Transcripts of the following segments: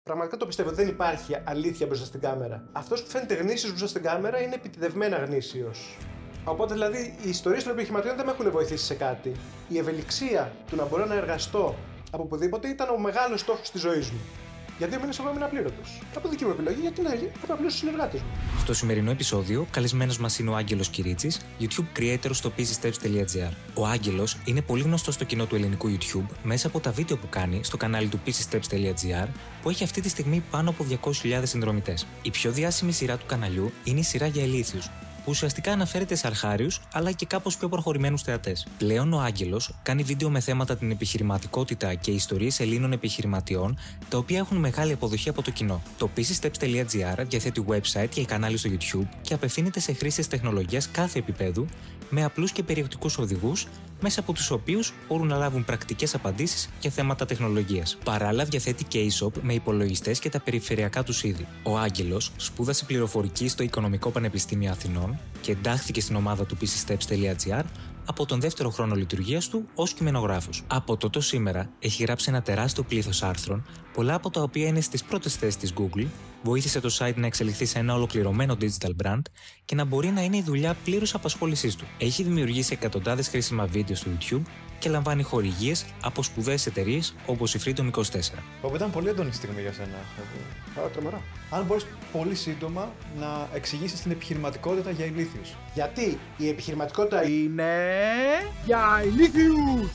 Πραγματικά το πιστεύω. Δεν υπάρχει αλήθεια μπροστά στην κάμερα. Αυτός που φαίνεται γνήσιος μπροστά στην κάμερα είναι επιτηδευμένα γνήσιος. Οπότε δηλαδή οι ιστορίες των επιχειρηματιών δεν με έχουν βοηθήσει σε κάτι. Η ευελιξία του να μπορώ να εργαστώ από οπουδήποτε ήταν ο μεγάλος στόχος της ζωής μου. Για 2 μήνες εγώ έμεινα απλήρωτος. Από δική μου επιλογή, γιατί να απλούσα τους συνεργάτες μου. Στο σημερινό επεισόδιο, καλεσμένος μας είναι ο Άγγελος Κυρίτσης, YouTube creator στο PCSteps.gr. Ο Άγγελος είναι πολύ γνωστός στο κοινό του ελληνικού YouTube μέσα από τα βίντεο που κάνει στο κανάλι του PCSteps.gr, που έχει αυτή τη στιγμή πάνω από 200.000 συνδρομητές. Η πιο διάσημη σειρά του καναλιού είναι η σειρά για ηλίθιους, που ουσιαστικά αναφέρεται σε αρχάριους αλλά και κάπως πιο προχωρημένους θεατές. Πλέον ο Άγγελος κάνει βίντεο με θέματα την επιχειρηματικότητα και ιστορίες Ελλήνων επιχειρηματιών, τα οποία έχουν μεγάλη αποδοχή από το κοινό. Το PCSteps.gr διαθέτει website και κανάλι στο YouTube και απευθύνεται σε χρήστες τεχνολογίας κάθε επίπεδου, με απλούς και περιεκτικούς οδηγούς, μέσα από τους οποίους μπορούν να λάβουν πρακτικές απαντήσεις για θέματα τεχνολογίας. Παράλληλα, διαθέτει και e-shop με υπολογιστές και τα περιφερειακά τους είδη. Ο Άγγελος σπούδασε πληροφορική στο Οικονομικό Πανεπιστήμιο Αθηνών και εντάχθηκε στην ομάδα του PCSteps.gr από τον δεύτερο χρόνο λειτουργίας του ως κειμενογράφος. Από τότε ως σήμερα έχει γράψει ένα τεράστιο πλήθος άρθρων, πολλά από τα οποία είναι στις πρώτες θέσεις της Google, βοήθησε το site να εξελιχθεί σε ένα ολοκληρωμένο digital brand και να μπορεί να είναι η δουλειά πλήρους απασχόλησής του. Έχει δημιουργήσει εκατοντάδες χρήσιμα βίντεο στο YouTube και λαμβάνει χορηγίες από σπουδαίες εταιρείες όπως η Freedom24. Όπου ήταν πολύ έντονη στιγμή για σένα. Τρομερό. Αν μπορείς πολύ σύντομα να εξηγήσεις την επιχειρηματικότητα για ηλίθιους. Γιατί η επιχειρηματικότητα είναι Για ηλίθιους!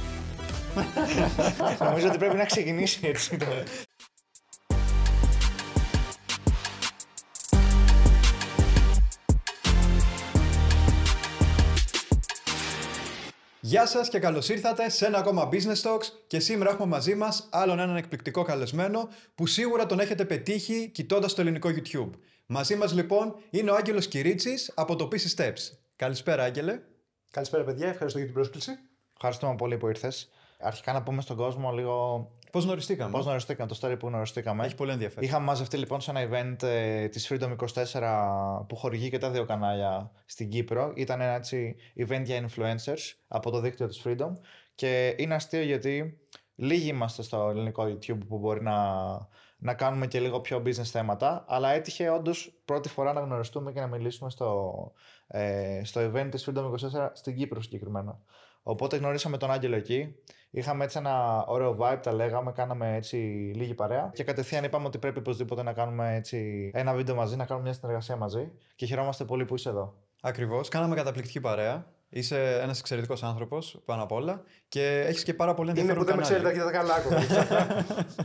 Νομίζω ότι πρέπει να ξεκινήσει έτσι. Γεια σας και καλώς ήρθατε σε ένα ακόμα Business Talks και σήμερα έχουμε μαζί μας άλλον έναν εκπληκτικό καλεσμένο που σίγουρα τον έχετε πετύχει κοιτώντας το ελληνικό YouTube. Μαζί μας λοιπόν είναι ο Άγγελος Κυρίτσης από το PC Steps. Καλησπέρα Άγγελε. Καλησπέρα παιδιά, ευχαριστώ για την πρόσκληση. Ευχαριστούμε πολύ που ήρθες. Αρχικά να πούμε στον κόσμο λίγο Πώς γνωριστήκαμε. πώς γνωριστήκαμε, το story που γνωριστήκαμε. Έχει πολύ ενδιαφέρον. Είχαμε μαζευτεί λοιπόν σε ένα event της Freedom24 που χορηγεί και τα δύο κανάλια στην Κύπρο. Ήταν ένα έτσι event για influencers από το δίκτυο της Freedom και είναι αστείο γιατί λίγοι είμαστε στο ελληνικό YouTube που μπορεί να κάνουμε και λίγο πιο business θέματα, αλλά έτυχε όντως πρώτη φορά να γνωριστούμε και να μιλήσουμε στο event της Freedom24 στην Κύπρο συγκεκριμένα. Οπότε γνωρίσαμε τον Άγγελο εκεί. Είχαμε έτσι ένα ωραίο vibe, τα λέγαμε, κάναμε έτσι λίγη παρέα. Και κατευθείαν είπαμε ότι πρέπει οπωσδήποτε να κάνουμε έτσι ένα βίντεο μαζί, να κάνουμε μια συνεργασία μαζί. Και χαιρόμαστε πολύ που είσαι εδώ. Ακριβώς, κάναμε καταπληκτική παρέα. Είσαι ένας εξαιρετικός άνθρωπος πάνω απ' όλα και έχεις και πάρα πολύ ενδιαφέρον Είναι που δεν με κανάλι. ξέρετε και τα καλά ακόμα.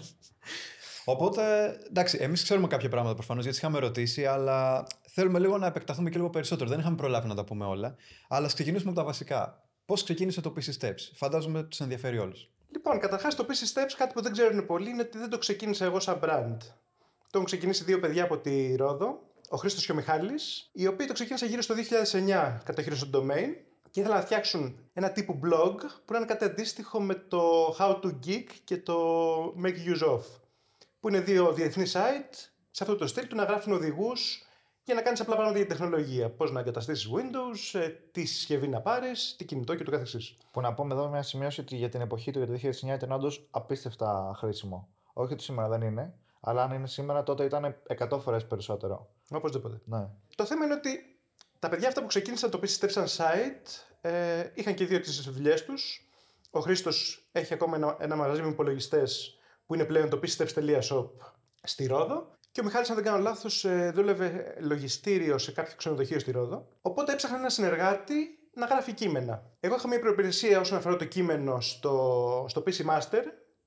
Οπότε, εντάξει, εμείς ξέρουμε κάποια πράγματα προφανώς γιατί είχαμε ρωτήσει, αλλά θέλουμε λίγο να επεκταθούμε και λίγο περισσότερο. Δεν είχαμε προλάβει να τα πούμε όλα. Αλλά ας ξεκινήσουμε από τα βασικά. Πώς ξεκίνησε το PC Steps? Φαντάζομαι τους ενδιαφέρει όλους. Λοιπόν, καταρχάς το PC Steps, κάτι που δεν ξέρουν πολλοί, είναι ότι δεν το ξεκίνησα εγώ σαν brand. Το έχουν ξεκινήσει δύο παιδιά από τη Ρόδο, ο Χρήστος και ο Μιχάλης, οι οποίοι το ξεκίνησαν γύρω στο 2009, καταχείρισαν το domain και ήθελαν να φτιάξουν ένα τύπου blog που είναι κάτι αντίστοιχο με το How to Geek και το Make Use of, που είναι δύο διεθνή site σε αυτό το στυλ του να γράφουν οδηγούς για να κάνεις απλά πράγματα για τεχνολογία. Πώς να εγκαταστήσεις Windows, τι συσκευή να πάρεις, τι κινητό και το καθεξής. Που να πούμε εδώ μια σημείωση ότι για την εποχή του, για το 2009, ήταν όντως απίστευτα χρήσιμο. Όχι ότι σήμερα δεν είναι, αλλά αν είναι σήμερα, τότε ήταν 100 φορές περισσότερο. Οπωσδήποτε. Ναι. Το θέμα είναι ότι τα παιδιά αυτά που ξεκίνησαν το PC Steps σαν site είχαν και δύο τις δουλειές τους. Ο Χρήστος έχει ακόμα ένα μαγαζί με υπολογιστές που είναι πλέον το PCSteps.shop στη Ρόδο. Και ο Μιχάλης, αν δεν κάνω λάθος, δούλευε λογιστήριο σε κάποιο ξενοδοχείο στη Ρόδο. Οπότε έψαχνα ένα συνεργάτη να γράφει κείμενα. Εγώ είχα μια προϋπηρεσία όσον αφορά το κείμενο στο PC Master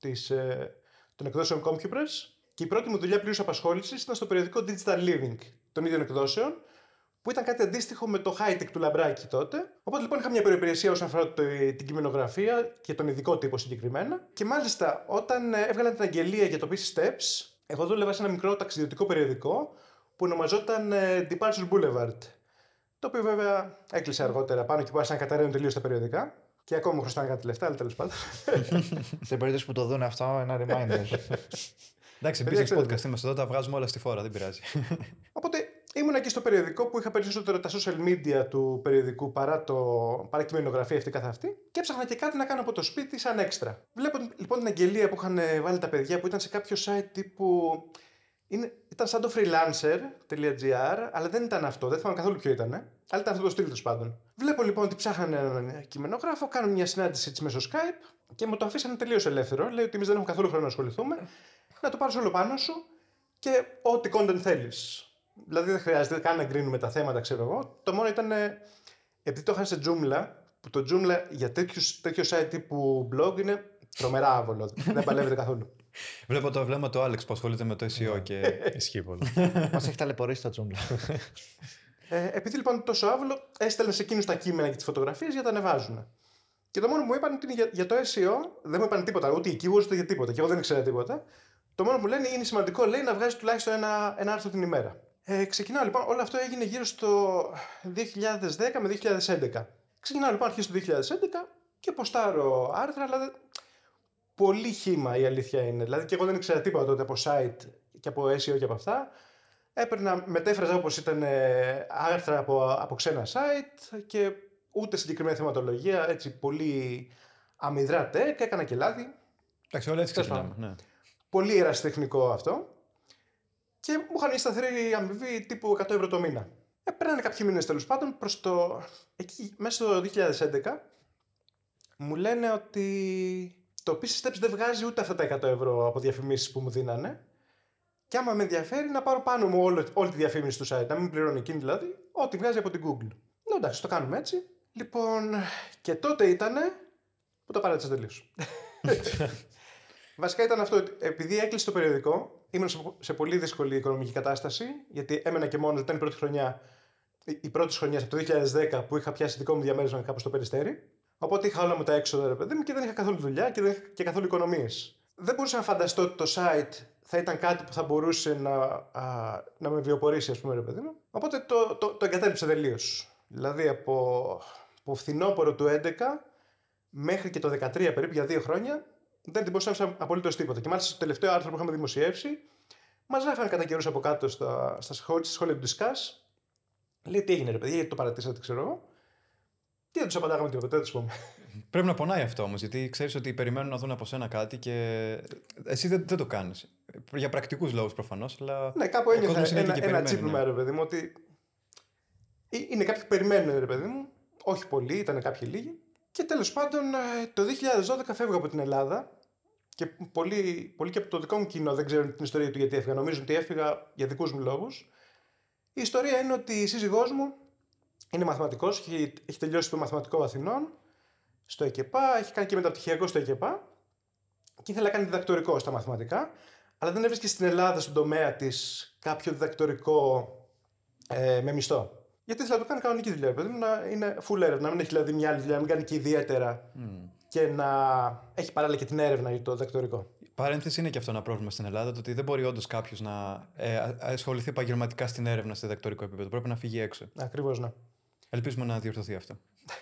των εκδόσεων CompuPress. Και η πρώτη μου δουλειά πλήρους απασχόλησης ήταν στο περιοδικό Digital Living των ίδιων εκδόσεων, που ήταν κάτι αντίστοιχο με το high-tech του Λαμπράκη τότε. Οπότε λοιπόν είχα μια προϋπηρεσία όσον αφορά την κειμενογραφία και τον ειδικό τύπο συγκεκριμένα. Και μάλιστα όταν έβγαλαν την αγγελία για το PC Steps, εγώ δούλευα σε ένα μικρό ταξιδιωτικό περιοδικό που ονομαζόταν Departure Boulevard. Το οποίο βέβαια έκλεισε αργότερα πάνω και άρχισαν να καταραίουν τελείως τα περιοδικά. Και ακόμα μου χρωστάνε κάτι λεφτά, αλλά τέλος πάντων. Σε περίπτωση που το δουν αυτό, ένα reminder. Εντάξει, Παιδιά, business ξέρετε. podcast είμαστε εδώ, τα βγάζουμε όλα στη φόρα, δεν πειράζει. Οπότε ήμουν εκεί στο περιοδικό που είχα περισσότερο τα social media του περιοδικού παρά κειμενογραφία αυτή καθ' αυτή και έψαχνα και κάτι να κάνω από το σπίτι σαν έξτρα. Βλέπω λοιπόν την αγγελία που είχαν βάλει τα παιδιά που ήταν σε κάποιο site τύπου. Ήταν σαν το freelancer.gr, αλλά δεν ήταν αυτό, δεν θυμάμαι καθόλου ποιο ήταν. Αλλά ήταν αυτό το στυλ τέλος πάντων. Βλέπω λοιπόν ότι ψάχνανε έναν κειμενογράφο, κάνουν μια συνάντηση έτσι μέσω Skype και μου το αφήσανε τελείως ελεύθερο. Λέει ότι εμείς δεν έχουμε καθόλου χρόνο να ασχοληθούμε. Να το πάρεις όλο πάνω σου και ό,τι content θέλεις. Δηλαδή δεν χρειάζεται καν να εγκρίνουμε τα θέματα, ξέρω εγώ. Το μόνο ήταν, επειδή το είχαν σε Joomla, που το Joomla για τέτοιο site τύπου blog είναι τρομερά άβολο. Δεν παλεύεται καθόλου. Βλέπω το βλέμμα του Άλεξ που ασχολείται με το SEO και Ισχύει πολύ. Μας έχει ταλαιπωρήσει το Joomla. Επειδή λοιπόν είναι τόσο άβολο, έστελνε σε εκείνους τα κείμενα και τις φωτογραφίες για να τα ανεβάζουν. Και το μόνο που μου είπαν ότι είναι για το SEO, δεν μου είπαν τίποτα, ούτε οι keywords ούτε για τίποτα. Και εγώ δεν ήξερα τίποτα. Το μόνο που λένε είναι σημαντικό, λέει, να βγάζει τουλάχιστον ένα άρθρο την ημέρα. Ξεκινάω λοιπόν, όλο αυτό έγινε γύρω στο 2010 με 2011. Ξεκινάω λοιπόν αρχές του 2011 και ποστάρω άρθρα, αλλά πολύ χύμα η αλήθεια είναι. Δηλαδή και εγώ δεν ήξερα τίποτα τότε από site και από SEO και από αυτά. Έπαιρνα, μετέφραζα όπως ήταν άρθρα από ξένα site και ούτε συγκεκριμένη θεματολογία, έτσι πολύ αμυδρά tech, έκανα και λάθη. Εντάξει, όλα έτσι ξεκινάμε. Ναι. Πολύ ερασιτεχνικό αυτό. Και μου είχαν μια σταθερή αμοιβή τύπου 100 ευρώ το μήνα. Πέρανε κάποιοι μήνες τέλος πάντων, εκεί μέσα στο 2011 μου λένε ότι το PC Steps δεν βγάζει ούτε αυτά τα 100 ευρώ από διαφημίσεις που μου δίνανε. Και άμα με ενδιαφέρει να πάρω πάνω μου όλη τη διαφήμιση του site, να μην πληρώνει εκείνη δηλαδή, ό,τι βγάζει από την Google. Ναι, εντάξει, το κάνουμε έτσι. Λοιπόν, και τότε ήτανε που το παράτησα τελείως. Βασικά ήταν αυτό, επειδή έκλεισε το περιοδικό, ήμουν σε πολύ δύσκολη οικονομική κατάσταση, γιατί έμενα και μόνος, ήταν η πρώτη χρονιά από το 2010 που είχα πιάσει δικό μου διαμέρισμα κάπου στο Περιστέρι. Οπότε είχα όλα μου τα έξοδα, ρε παιδί μου, και δεν είχα καθόλου δουλειά και δεν είχα και καθόλου οικονομίες. Δεν μπορούσα να φανταστώ ότι το site θα ήταν κάτι που θα μπορούσε να με βιοπορήσει, ας πούμε, ρε παιδί μου. Οπότε το εγκατέλειψα τελείως. Δηλαδή από φθινόπωρο του 2011 μέχρι και το 2013 περίπου, για 2 χρόνια, δεν την μπορούσα απολύτως τίποτα. Και μάλιστα στο τελευταίο άρθρο που είχαμε δημοσιεύσει, μας γράφανε κατά καιρούς από κάτω στα σχόλια του Discuss. Λέει τι έγινε, ρε παιδιά, γιατί το παρατήσατε, ξέρω εγώ. Και δεν τους απαντάγαμε τίποτα, δεν τους πούμε. Πρέπει να πονάει αυτό όμως, γιατί ξέρεις ότι περιμένουν να δουν από σένα κάτι και εσύ δεν το κάνεις. Για πρακτικούς λόγους προφανώς, αλλά. Ναι, κάπου ένιωθα ένα τσίπλουμα, ρε παιδί μου, ότι είναι κάποιοι που περιμένουν, ρε παιδί μου. Όχι πολλοί, ήταν κάποιοι λίγοι. Και τέλος πάντων, το 2012 φεύγω από την Ελλάδα. Και πολλοί και από το δικό μου κοινό δεν ξέρουν την ιστορία του γιατί έφυγα. Νομίζουν ότι έφυγα για δικούς μου λόγους. Η ιστορία είναι ότι η σύζυγός μου είναι μαθηματικός, έχει τελειώσει το μαθηματικό Αθηνών στο ΕΚΕΠΑ, έχει κάνει και μεταπτυχιακό στο ΕΚΕΠΑ και ήθελε να κάνει διδακτορικό στα μαθηματικά, αλλά δεν έβρισκε στην Ελλάδα στον τομέα της κάποιο διδακτορικό με μισθό. Γιατί ήθελε να το κάνει κανονική δουλειά, παιδί μου, να είναι full έρευνα, να μην έχει δηλαδή μια άλλη δουλειά, να μην κάνει και ιδιαίτερα και να έχει παράλληλα και την έρευνα για το διδακτορικό. Παρένθεση είναι και αυτό ένα πρόβλημα στην Ελλάδα, το ότι δεν μπορεί όντως κάποιος να ασχοληθεί επαγγελματικά στην έρευνα σε διδακτορικό επίπεδο. Πρέπει να φύγει έξω. Ακριβώς, ναι. Ελπίζουμε να διορθωθεί αυτό.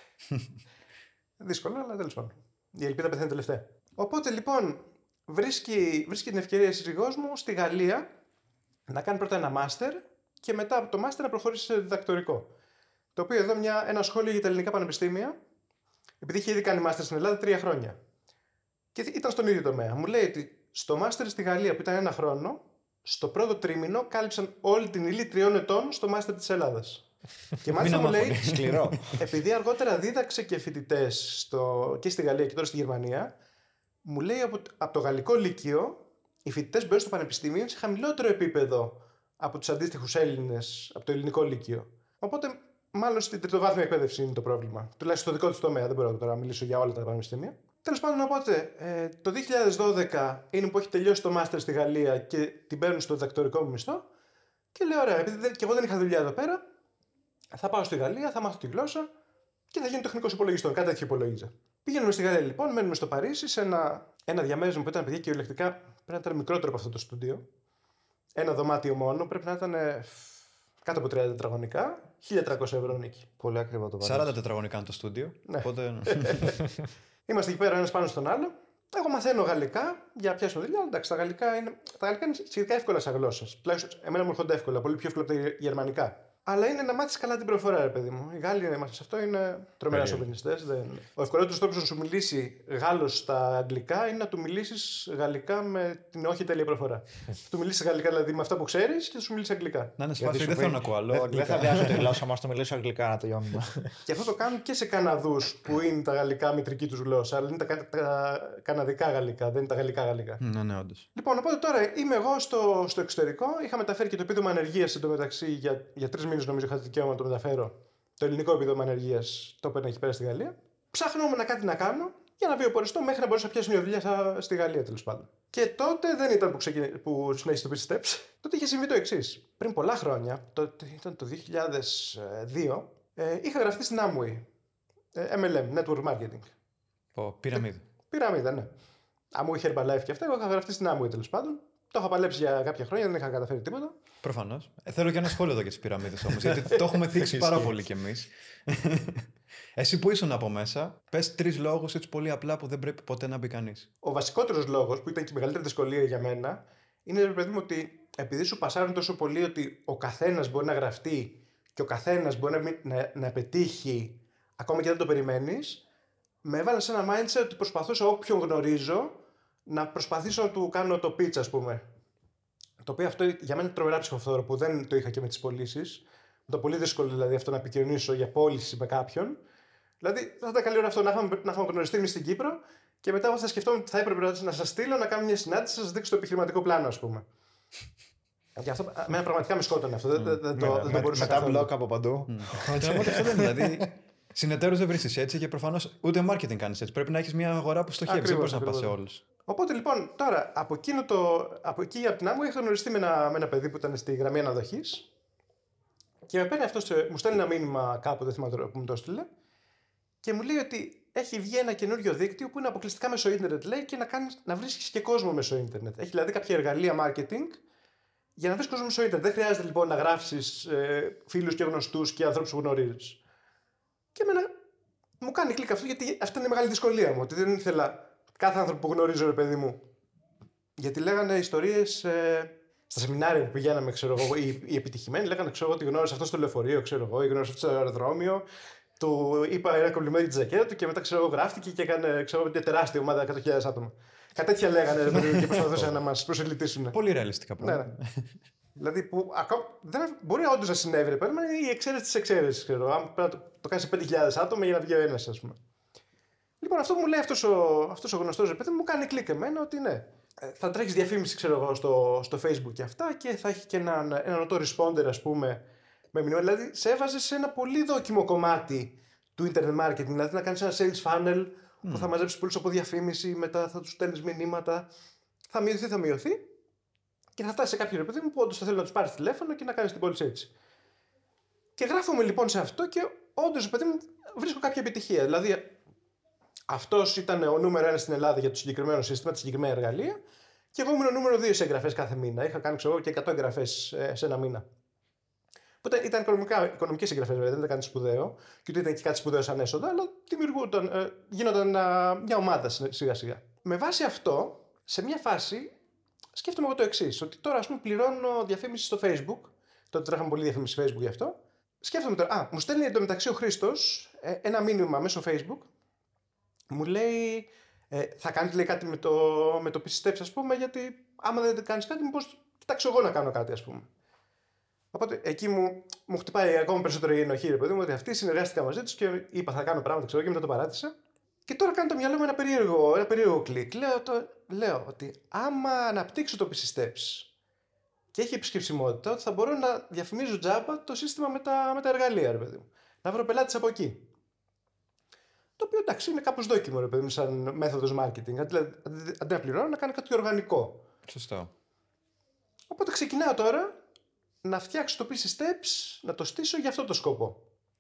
Δύσκολο, αλλά τέλος πάντων. Η ελπίδα πεθαίνει τελευταία. Οπότε λοιπόν βρίσκει την ευκαιρία η σύζυγός μου στη Γαλλία να κάνει πρώτα ένα μάστερ και μετά από το μάστερ να προχωρήσει σε διδακτορικό. Το οποίο εδώ ένα σχόλιο για τα ελληνικά πανεπιστήμια, επειδή είχε ήδη κάνει μάστερ στην Ελλάδα 3 χρόνια. Και ήταν στον ίδιο τομέα. Μου λέει ότι στο μάστερ στη Γαλλία που ήταν 1 χρόνο, στο πρώτο τρίμηνο κάλυψαν όλη την ύλη 3 ετών στο μάστερ της Ελλάδας. Και μάλιστα μου λέει, σκληρό. επειδή αργότερα δίδαξε και φοιτητές και στη Γαλλία και τώρα στη Γερμανία, μου λέει από το γαλλικό λύκειο οι φοιτητές μπαίνουν στο πανεπιστήμιο σε χαμηλότερο επίπεδο από τους αντίστοιχους Έλληνες από το ελληνικό λύκειο. Οπότε, μάλλον στην τριτοβάθμια εκπαίδευση είναι το πρόβλημα. Τουλάχιστον στο δικό του τομέα, δεν μπορώ τώρα να μιλήσω για όλα τα πανεπιστήμια. Τέλος πάντων, οπότε, το 2012 είναι που έχει τελειώσει το μάστερ στη Γαλλία και την παίρνουν στο διδακτορικό μου μισθό. Και λέω, ωραία, επειδή και εγώ δεν είχα δουλειά εδώ πέρα, θα πάω στη Γαλλία, θα μάθω τη γλώσσα και θα γίνω τεχνικός υπολογιστών. Κάτι τέτοιο υπολόγιζα. Πηγαίνουμε στη Γαλλία λοιπόν, μένουμε στο Παρίσι σε ένα διαμέρισμα που ήταν παιδιά κυριολεκτικά πρέπει να ήταν μικρότερο από αυτό το στούντιο. Ένα δωμάτιο μόνο, πρέπει να ήταν κάτω από 30 τετραγωνικά, 1.300 ευρώ νίκη. Πολύ ακριβό το 40 τετραγωνικά είναι το στούντιο. Ναι. Οπότε. Είμαστε εκεί πέρα ένας πάνω στον άλλο Εγώ μαθαίνω γαλλικά για να πιάσω δουλειά. Εντάξει, τα γαλλικά είναι σχετικά εύκολα σαν γλώσσα. Τουλάχιστον εμένα μου έρχονται εύκολα, πολύ πιο εύκολα από τα γερμανικά. Αλλά είναι να μάθει καλά την προφορά, ρε παιδί μου. Οι Γάλλοι σε αυτό είναι τρομερά σοβινιστές. Ο ευκολότερος τρόπος να σου μιλήσει Γάλλος στα αγγλικά είναι να του μιλήσει γαλλικά με την όχι τέλεια προφορά. Του μιλήσει γαλλικά δηλαδή με αυτά που ξέρει και θα σου μιλήσει αγγλικά. Να είναι σφάση, δεν θέλω να ακούω άλλο. Δεν θα διάσω τη γλώσσα μα, το μιλήσω αγγλικά να τελειώνουμε. Και αυτό το κάνουν και σε Καναδούς που είναι τα γαλλικά μητρική του γλώσσα, αλλά είναι τα καναδικά γαλλικά, δεν είναι τα γαλλικά γαλλικά. Ναι, όντως. Λοιπόν, οπότε τώρα είμαι εγώ στο εξωτερικό. Είχα μεταφέρει και το επίδομα ανεργίας εντωμεταξύ για 3 μήνες, νομίζω, είχα το δικαίωμα να το μεταφέρω. Το ελληνικό επίδομα ανεργίας το έπαιρνα εκεί πέρα στη Γαλλία. Ψάχνω κάτι να κάνω για να βιοποριστώ μέχρι να μπορέσω να πιάσω μια δουλειά στη Γαλλία, τέλος πάντων. Και τότε δεν ήταν που συνέχισε το PC Steps. Τότε είχε συμβεί το εξής. Πριν πολλά χρόνια, ήταν το 2002, είχα γραφτεί στην Amway. MLM, Network Marketing. Πυραμίδα. Πυραμίδα, ναι. Amway Herbalife και αυτά. Εγώ είχα γραφτεί στην Amway, τέλος πάντων. Το είχα παλέψει για κάποια χρόνια, δεν είχα καταφέρει τίποτα. Προφανώς. Θέλω και ένα σχόλιο εδώ για τις πυραμίδες όμως, γιατί το έχουμε θίξει πάρα πολύ κι εμείς. Εσύ που ήσουν από μέσα, πες 3 λόγους έτσι πολύ απλά που δεν πρέπει ποτέ να μπει κανείς. Ο βασικότερος λόγος, που ήταν και η μεγαλύτερη δυσκολία για μένα, είναι, ρε παιδί μου, ότι επειδή σου πασάρουν τόσο πολύ ότι ο καθένας μπορεί να γραφτεί και ο καθένας μπορεί να πετύχει ακόμα και δεν το περιμένεις, με έβαλε σε ένα mindset ότι προσπαθούσα όποιον γνωρίζω να προσπαθήσω να του κάνω το pitch, ας πούμε. Το οποίο αυτό για μένα είναι τρομερά ψυχοφθόρο που δεν το είχα και με τις πωλήσεις. Το πολύ δύσκολο δηλαδή αυτό να επικοινωνήσω για πώληση με κάποιον. Δηλαδή θα ήταν καλή ώρα αυτό να είχαμε γνωριστεί εμείς στην Κύπρο και μετά θα σκεφτόμουν ότι θα έπρεπε να σας στείλω να κάνω μια συνάντηση, να σας δείξω το επιχειρηματικό πλάνο, ας πούμε. Γι' αυτό εμένα πραγματικά με σκότωνε αυτό. Δεν το μπορούσα μετά μπλοκ από παντού. Δηλαδή, συνεταίρους δεν βρίσκεις έτσι και προφανώς ούτε marketing κάνεις έτσι. Πρέπει να έχεις μια αγορά που στοχεύει, δεν μπορείς να πας σε όλους. Οπότε λοιπόν, τώρα από εκεί από την Άμμο είχα γνωριστεί με ένα παιδί που ήταν στη γραμμή αναδοχής και με παίρνει αυτός, μου στέλνει ένα μήνυμα κάπου, δεν θυμάμαι που μου το έστειλε, και μου λέει ότι έχει βγει ένα καινούριο δίκτυο που είναι αποκλειστικά μέσω ίντερνετ, λέει, και να βρίσκεις και κόσμο μέσω ίντερνετ. Έχει δηλαδή κάποια εργαλεία marketing για να βρεις κόσμο μέσω ίντερνετ. Δεν χρειάζεται λοιπόν να γράψεις φίλους και γνωστούς και ανθρώπους που γνωρίζεις. Και εμένα μου κάνει κλικ αυτό, γιατί αυτή είναι η μεγάλη δυσκολία μου. Ότι δεν ήθελα κάθε άνθρωπο που γνωρίζω, ρε παιδί μου. Γιατί λέγανε ιστορίες στα σεμινάρια που πηγαίναμε, ξέρω εγώ, οι επιτυχημένοι λέγανε, ξέρω εγώ, ότι γνώρισε αυτό στο λεωφορείο, ξέρω εγώ, ή γνώρισε αυτό στο αεροδρόμιο. Του είπα ένα κομπλιμέντ τη τζακέτα του και μετά, ξέρω εγώ, γράφτηκε και έκανε, ξέρω εγώ, μια τεράστια ομάδα 100.000 άτομα. Κάτι τέτοια λέγανε, ρε παιδί μου, και προσπαθούσαν να μας προσελκύσουν. Πολύ ρεαλιστικά πράγματα. Ναι. Δηλαδή που μπορεί όντως να συνέβη, ρε παιδί μου, είναι η εξαίρεση της εξαίρεσης, ξέρω. Αν πρέπει να το κάνει σε 5.000 άτομα για να βγει ο ένας, ας πούμε. Λοιπόν, αυτό που μου λέει αυτός ο γνωστός, ρε παιδί μου, κάνει κλικ εμένα ότι ναι. Θα τρέχεις διαφήμιση, ξέρω εγώ, στο Facebook και αυτά, και θα έχει και έναν auto-responder, ας πούμε, με μηνύμα. Δηλαδή, σε έβαζε σε ένα πολύ δόκιμο κομμάτι του internet marketing. Δηλαδή, να κάνεις ένα sales funnel που θα μαζέψεις πολλούς από διαφήμιση, μετά θα τους στέλνεις μηνύματα. Θα μειωθεί. Και θα φτάσει σε κάποιον, ρε παιδί μου, που όντως θα θέλει να τους πάρει τηλέφωνο και να κάνει την πώληση έτσι. Και γράφομαι λοιπόν σε αυτό και όντως, ρε παιδί μου, βρίσκω κάποια επιτυχία. Δηλαδή, αυτός ήταν ο νούμερο 1 στην Ελλάδα για το συγκεκριμένο σύστημα, τη συγκεκριμένη εργαλεία, και εγώ ήμουν ο νούμερο 2 σε εγγραφές κάθε μήνα. Είχα κάνει, ξέρω, και 100 εγγραφές σε ένα μήνα. Που ήταν οικονομικές εγγραφές, βέβαια, δεν ήταν κάτι σπουδαίο, και ούτε ήταν και κάτι σπουδαίο σαν έσοδα, αλλά γίνονταν μια ομάδα σιγά-σιγά. Με βάση αυτό, σε μια φάση, σκέφτομαι εγώ το εξής, ότι τώρα, ας πούμε, πληρώνω διαφήμιση στο Facebook. Τότε τρέχαμε πολύ διαφήμιση στο Facebook γι' αυτό. Σκέφτομαι τώρα, μου στέλνει εντωμεταξύ ο Χρήστος ένα μήνυμα μέσω Facebook. Μου λέει, θα κάνεις, λέει, κάτι με το PC Steps, ας πούμε, γιατί άμα δεν κάνεις κάτι, μήπως κοιτάξω εγώ να κάνω κάτι, ας πούμε. Οπότε εκεί μου χτυπάει ακόμα περισσότερο η ενοχή, ρε παιδί μου, ότι αυτοί συνεργάστηκα μαζί τους και είπα θα κάνω πράγματα, ξέρω, και μετά το παράτησα. Και τώρα κάνω το μυαλό μου ένα περίεργο κλικ. Λέω ότι άμα αναπτύξω το PC Steps και έχει επισκεψιμότητα, ότι θα μπορώ να διαφημίζω τζάμπα το σύστημα με τα εργαλεία, ρε παιδί μου. Να βρω πελάτες από εκεί. Το οποίο, εντάξει, είναι κάπως δόκιμο, ρε παιδί μου, σαν μέθοδος marketing. Αντί να πληρώνω, να κάνω κάτι οργανικό. Σωστό. Οπότε ξεκινάω τώρα να φτιάξω το PC Steps, να το στήσω για αυτό το σκοπό.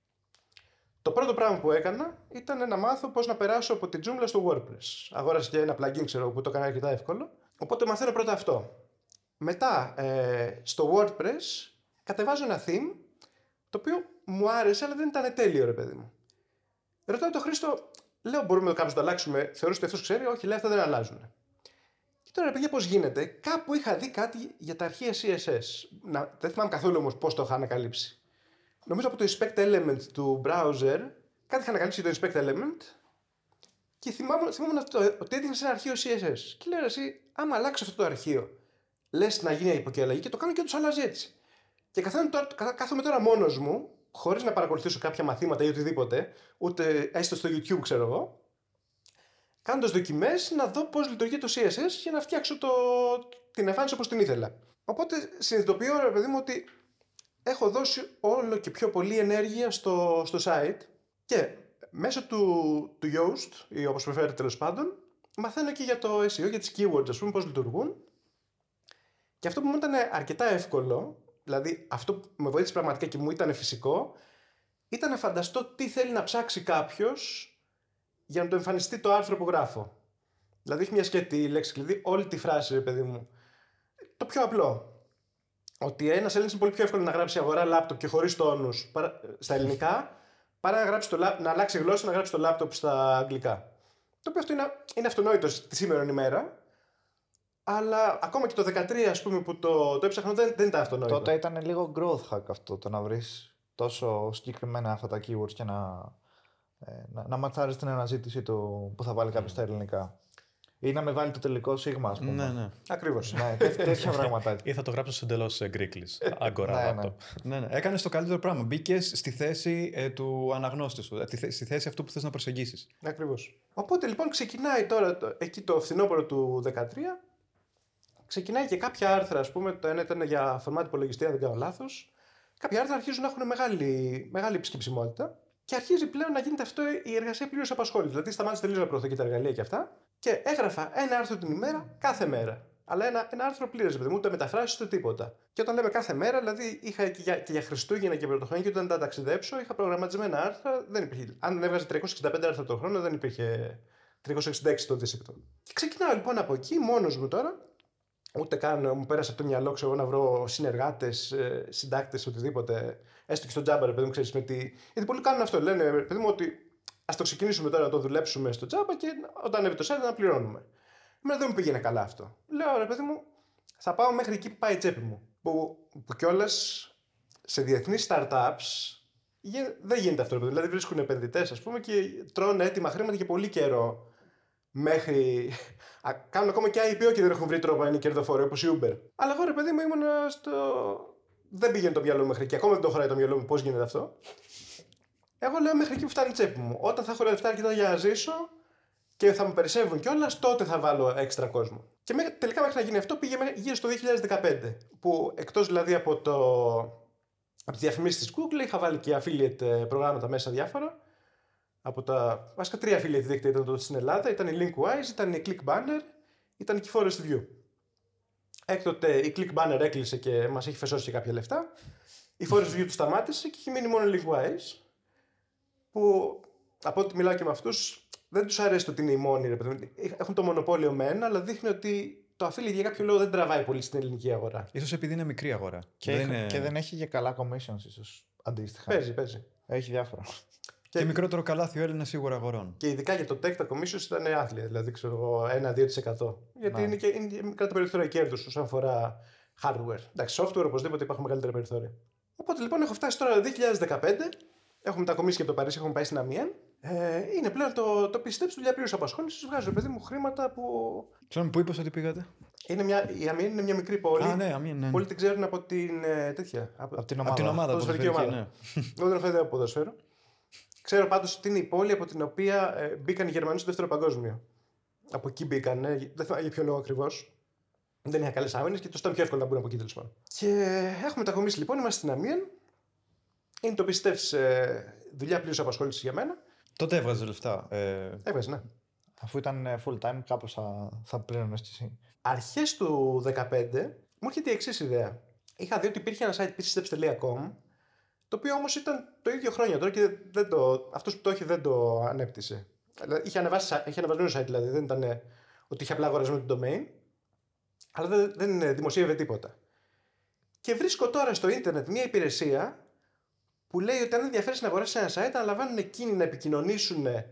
Το πρώτο πράγμα που έκανα ήταν να μάθω πώς να περάσω από την Joomla στο WordPress. Αγόρασα και ένα plugin, ξέρω, που το έκανε αρκετά εύκολο. Οπότε μαθαίνω πρώτα αυτό. Μετά, στο WordPress, κατεβάζω ένα theme, το οποίο μου άρεσε, αλλά δεν ήταν τέλειο, ρε παιδί μου. Ρωτάω τον Χρήστο, Λέω, μπορούμε κάποιο να το αλλάξουμε. Θεωρώ ότι αυτό ξέρει, όχι, λέει, αυτά δεν αλλάζουν. Και τώρα, παιδιά, πώς γίνεται. Κάπου είχα δει κάτι για τα αρχεία CSS. Δεν θυμάμαι καθόλου όμως πώς το είχα ανακαλύψει. Νομίζω από το Inspect Element του browser, κάτι είχα ανακαλύψει το Inspect Element και θυμάμαι ότι έδειχνε σε ένα αρχείο CSS. Και λέω, εσύ, άμα αλλάξω αυτό το αρχείο, λες να γίνει υποκειαλλαγή και το κάνω και τους αλλάζει έτσι. Και κάθομαι τώρα μόνος μου, χωρίς να παρακολουθήσω κάποια μαθήματα ή οτιδήποτε, ούτε έστω στο YouTube, ξέρω εγώ, κάνοντας δοκιμές να δω πώς λειτουργεί το CSS για να φτιάξω την εμφάνιση όπως την ήθελα. Οπότε συνειδητοποιώ, ρε παιδί μου, ότι έχω δώσει όλο και πιο πολύ ενέργεια στο site και μέσω του Yoast, ή όπως προφέρετε τέλος πάντων, μαθαίνω και για το SEO, για τις keywords, ας πούμε, πώς λειτουργούν. Και αυτό που μου ήταν αρκετά εύκολο, δηλαδή αυτό που με βοήθησε πραγματικά και μου ήταν φυσικό, ήταν να φανταστώ τι θέλει να ψάξει κάποιος για να το εμφανιστεί το άρθρο που γράφω. Δηλαδή έχει μια σκέτη λέξη κλειδί, όλη τη φράση, ρε παιδί μου. Το πιο απλό. Ότι ένας Έλληνας είναι πολύ πιο εύκολο να γράψει αγορά λάπτοπ και χωρίς τόνους στα ελληνικά, παρά να αλλάξει γλώσσα να γράψει το λάπτοπ στα αγγλικά. Το οποίο αυτό είναι αυτονόητο τη σήμερα ημέρα, αλλά ακόμα και το 2013, ας πούμε, που το έψαχνα δεν ήταν αυτονόητο. Τότε ήταν λίγο growth hack αυτό, το να βρεις τόσο συγκεκριμένα αυτά τα keywords και να ματσάρεις την αναζήτηση του που θα βάλει κάποιος στα ελληνικά. Ή να με βάλει το τελικό σίγμα, ας πούμε. Ναι. Ακριβώς. Ναι, τέτοια πράγματα. Ή θα το γράψω εντελώς Greeklish. Αγκορά laptop. Ναι. Έκανες το καλύτερο πράγμα. Μπήκες στη θέση του αναγνώστη σου. Στη θέση αυτού που θες να προσεγγίσεις. Ακριβώς. Οπότε λοιπόν ξεκινάει τώρα, εκεί το φθινόπωρο του 2013, ξεκινάει και κάποια άρθρα, ας πούμε, το ένα ήταν για φορμάτι υπολογιστή, αν δεν κάνω λάθος. Κάποια άρθρα αρχίζουν να έχουν μεγάλη επισκεψιμότητα και αρχίζει πλέον να γίνεται αυτό η εργασία πλήρως απασχόληση. Δηλαδή, σταμάτησε τελείως να προωθώ και τα εργαλεία και αυτά και έγραφα ένα άρθρο την ημέρα κάθε μέρα. Αλλά ένα άρθρο πλήρες, παιδί μου, ούτε μεταφράσεις ούτε τίποτα. Και όταν λέμε κάθε μέρα, δηλαδή είχα και για Χριστούγεννα και Πρωτοχρονιά και όταν τα ταξιδέψω, είχα προγραμματισμένα άρθρα. Δεν υπήρχε. Αν έβγαζε 365 άρθρα το χρόνο, δεν υπήρχε 366 το δισεκτό. Και ξεκινάω λοιπόν από εκεί, μόνος μου τώρα. Ούτε καν μου πέρασε από το μυαλό, ξέρω, να βρω συνεργάτες, συντάκτες, οτιδήποτε. Έστω και στον τζάμπα, παιδί μου, ξέρεις με τι. Γιατί πολλοί κάνουν αυτό. Λένε, παιδί μου, ότι ας το ξεκινήσουμε τώρα να το δουλέψουμε στο τζάμπα και όταν ανέβει το site να πληρώνουμε. Εμένα δεν μου πήγαινε καλά αυτό. Λέω, ρε παιδί μου, θα πάω μέχρι εκεί που πάει η τσέπη μου. Που κιόλας σε διεθνείς startups δεν γίνεται αυτό. Δηλαδή βρίσκουν επενδυτές, ας πούμε, και τρώνε έτοιμα χρήματα για πολύ καιρό. Μέχρι. Κάνουν ακόμα και IPO και δεν έχουν βρει τρόπο να είναι κερδοφόρο, όπως η Uber. Αλλά εγώ, ρε παιδί μου, ήμουν στο. Δεν πήγαινε το μυαλό μου μέχρι εκεί. Ακόμα δεν το χωράει το μυαλό μου πώς γίνεται αυτό. Εγώ λέω μέχρι εκεί που φτάνει η τσέπη μου. Όταν θα έχω λεφτά αρκετά για να ζήσω και θα μου περισσεύουν κιόλας, τότε θα βάλω έξτρα κόσμο. Και τελικά μέχρι να γίνει αυτό πήγε γύρω στο 2015. Που εκτός δηλαδή από τις διαφημίσεις της Google είχα βάλει και affiliate προγράμματα μέσα διάφορα. Από τα βασικά 3 affiliate δίκτυα ήταν τότε στην Ελλάδα. Ήταν η Linkwise, ήταν η ClickBanner, ήταν και η Forest View. Έκτοτε η ClickBanner έκλεισε και μας έχει φεσώσει και κάποια λεφτά. Η Forest View του σταμάτησε και έχει μείνει μόνο η Linkwise. Που από ό,τι μιλάω και με αυτούς, δεν τους αρέσει το ότι είναι οι μόνοι. Ρε παιδί. Έχουν το μονοπόλιο με ένα, αλλά δείχνει ότι το affiliate για κάποιο λόγο δεν τραβάει πολύ στην ελληνική αγορά. Ίσως επειδή είναι μικρή αγορά. Και δεν έχει και καλά commissions, ίσως αντίστοιχα. Παίζει. Έχει διάφορα. Και μικρότερο καλάθι ο Έλληνας σίγουρα αγορών. Και ειδικά για το tech τα commissions ήταν άθλια, δηλαδή ξέρω εγώ 1-2%. Γιατί είναι και μικρά τα περιθώρια κέρδους όσον αφορά hardware. Εντάξει, software οπωσδήποτε υπάρχουν μεγαλύτερα περιθώρια. Οπότε λοιπόν έχω φτάσει τώρα 2015, έχω μετακομίσει και από το Παρίσι, έχουμε πάει στην Αμιέν. Είναι πλέον το πιστέψει δουλειά πλήρους απασχόλησης. Βγάζω παιδί μου χρήματα που. Ξέρω πού είπες ότι πήγατε. Η Αμιέν είναι μια μικρή πόλη. Ναι, Αμιέν, ναι. Πολλοί την ξέρουν από την τέτοια. Από την ομάδα. Ποδοσφαιρική ομάδα. Εγώ δεν έχω από ποδοσφαίρο. Ξέρω πάντως ότι είναι η πόλη από την οποία μπήκαν οι Γερμανοί στο Δεύτερο Παγκόσμιο. Από εκεί μπήκαν, δεν θυμάμαι για ποιο λόγο ακριβώς. Δεν είχαν καλές άμυνες και τους ήταν πιο εύκολο να μπουν από εκεί τέλος πάντων. Και έχουμε μετακομίσει λοιπόν, είμαστε στην Αμιέν. Είναι το πιστεύεις δουλειά πλήρους απασχόλησης για μένα. Τότε έβγαζε λεφτά. Έβγαζε, ναι. Αφού ήταν full time, κάπως θα πλήρωνες κι εσύ. Αρχές του 2015 μου έρχεται η εξής ιδέα. Είχα δει ότι υπήρχε ένα site pcsteps.com, το οποίο όμως ήταν το ίδιο χρόνια τώρα και αυτός που το έχει δεν το ανέπτυσε. Είχε ανεβασμένο site δηλαδή, δεν ήταν ότι είχε απλά αγορασμένο το domain, αλλά δεν δημοσίευε τίποτα. Και βρίσκω τώρα στο ίντερνετ μια υπηρεσία που λέει ότι αν ενδιαφέρεσαι να αγοράσεις ένα site, αναλαμβάνουν εκείνοι να επικοινωνήσουν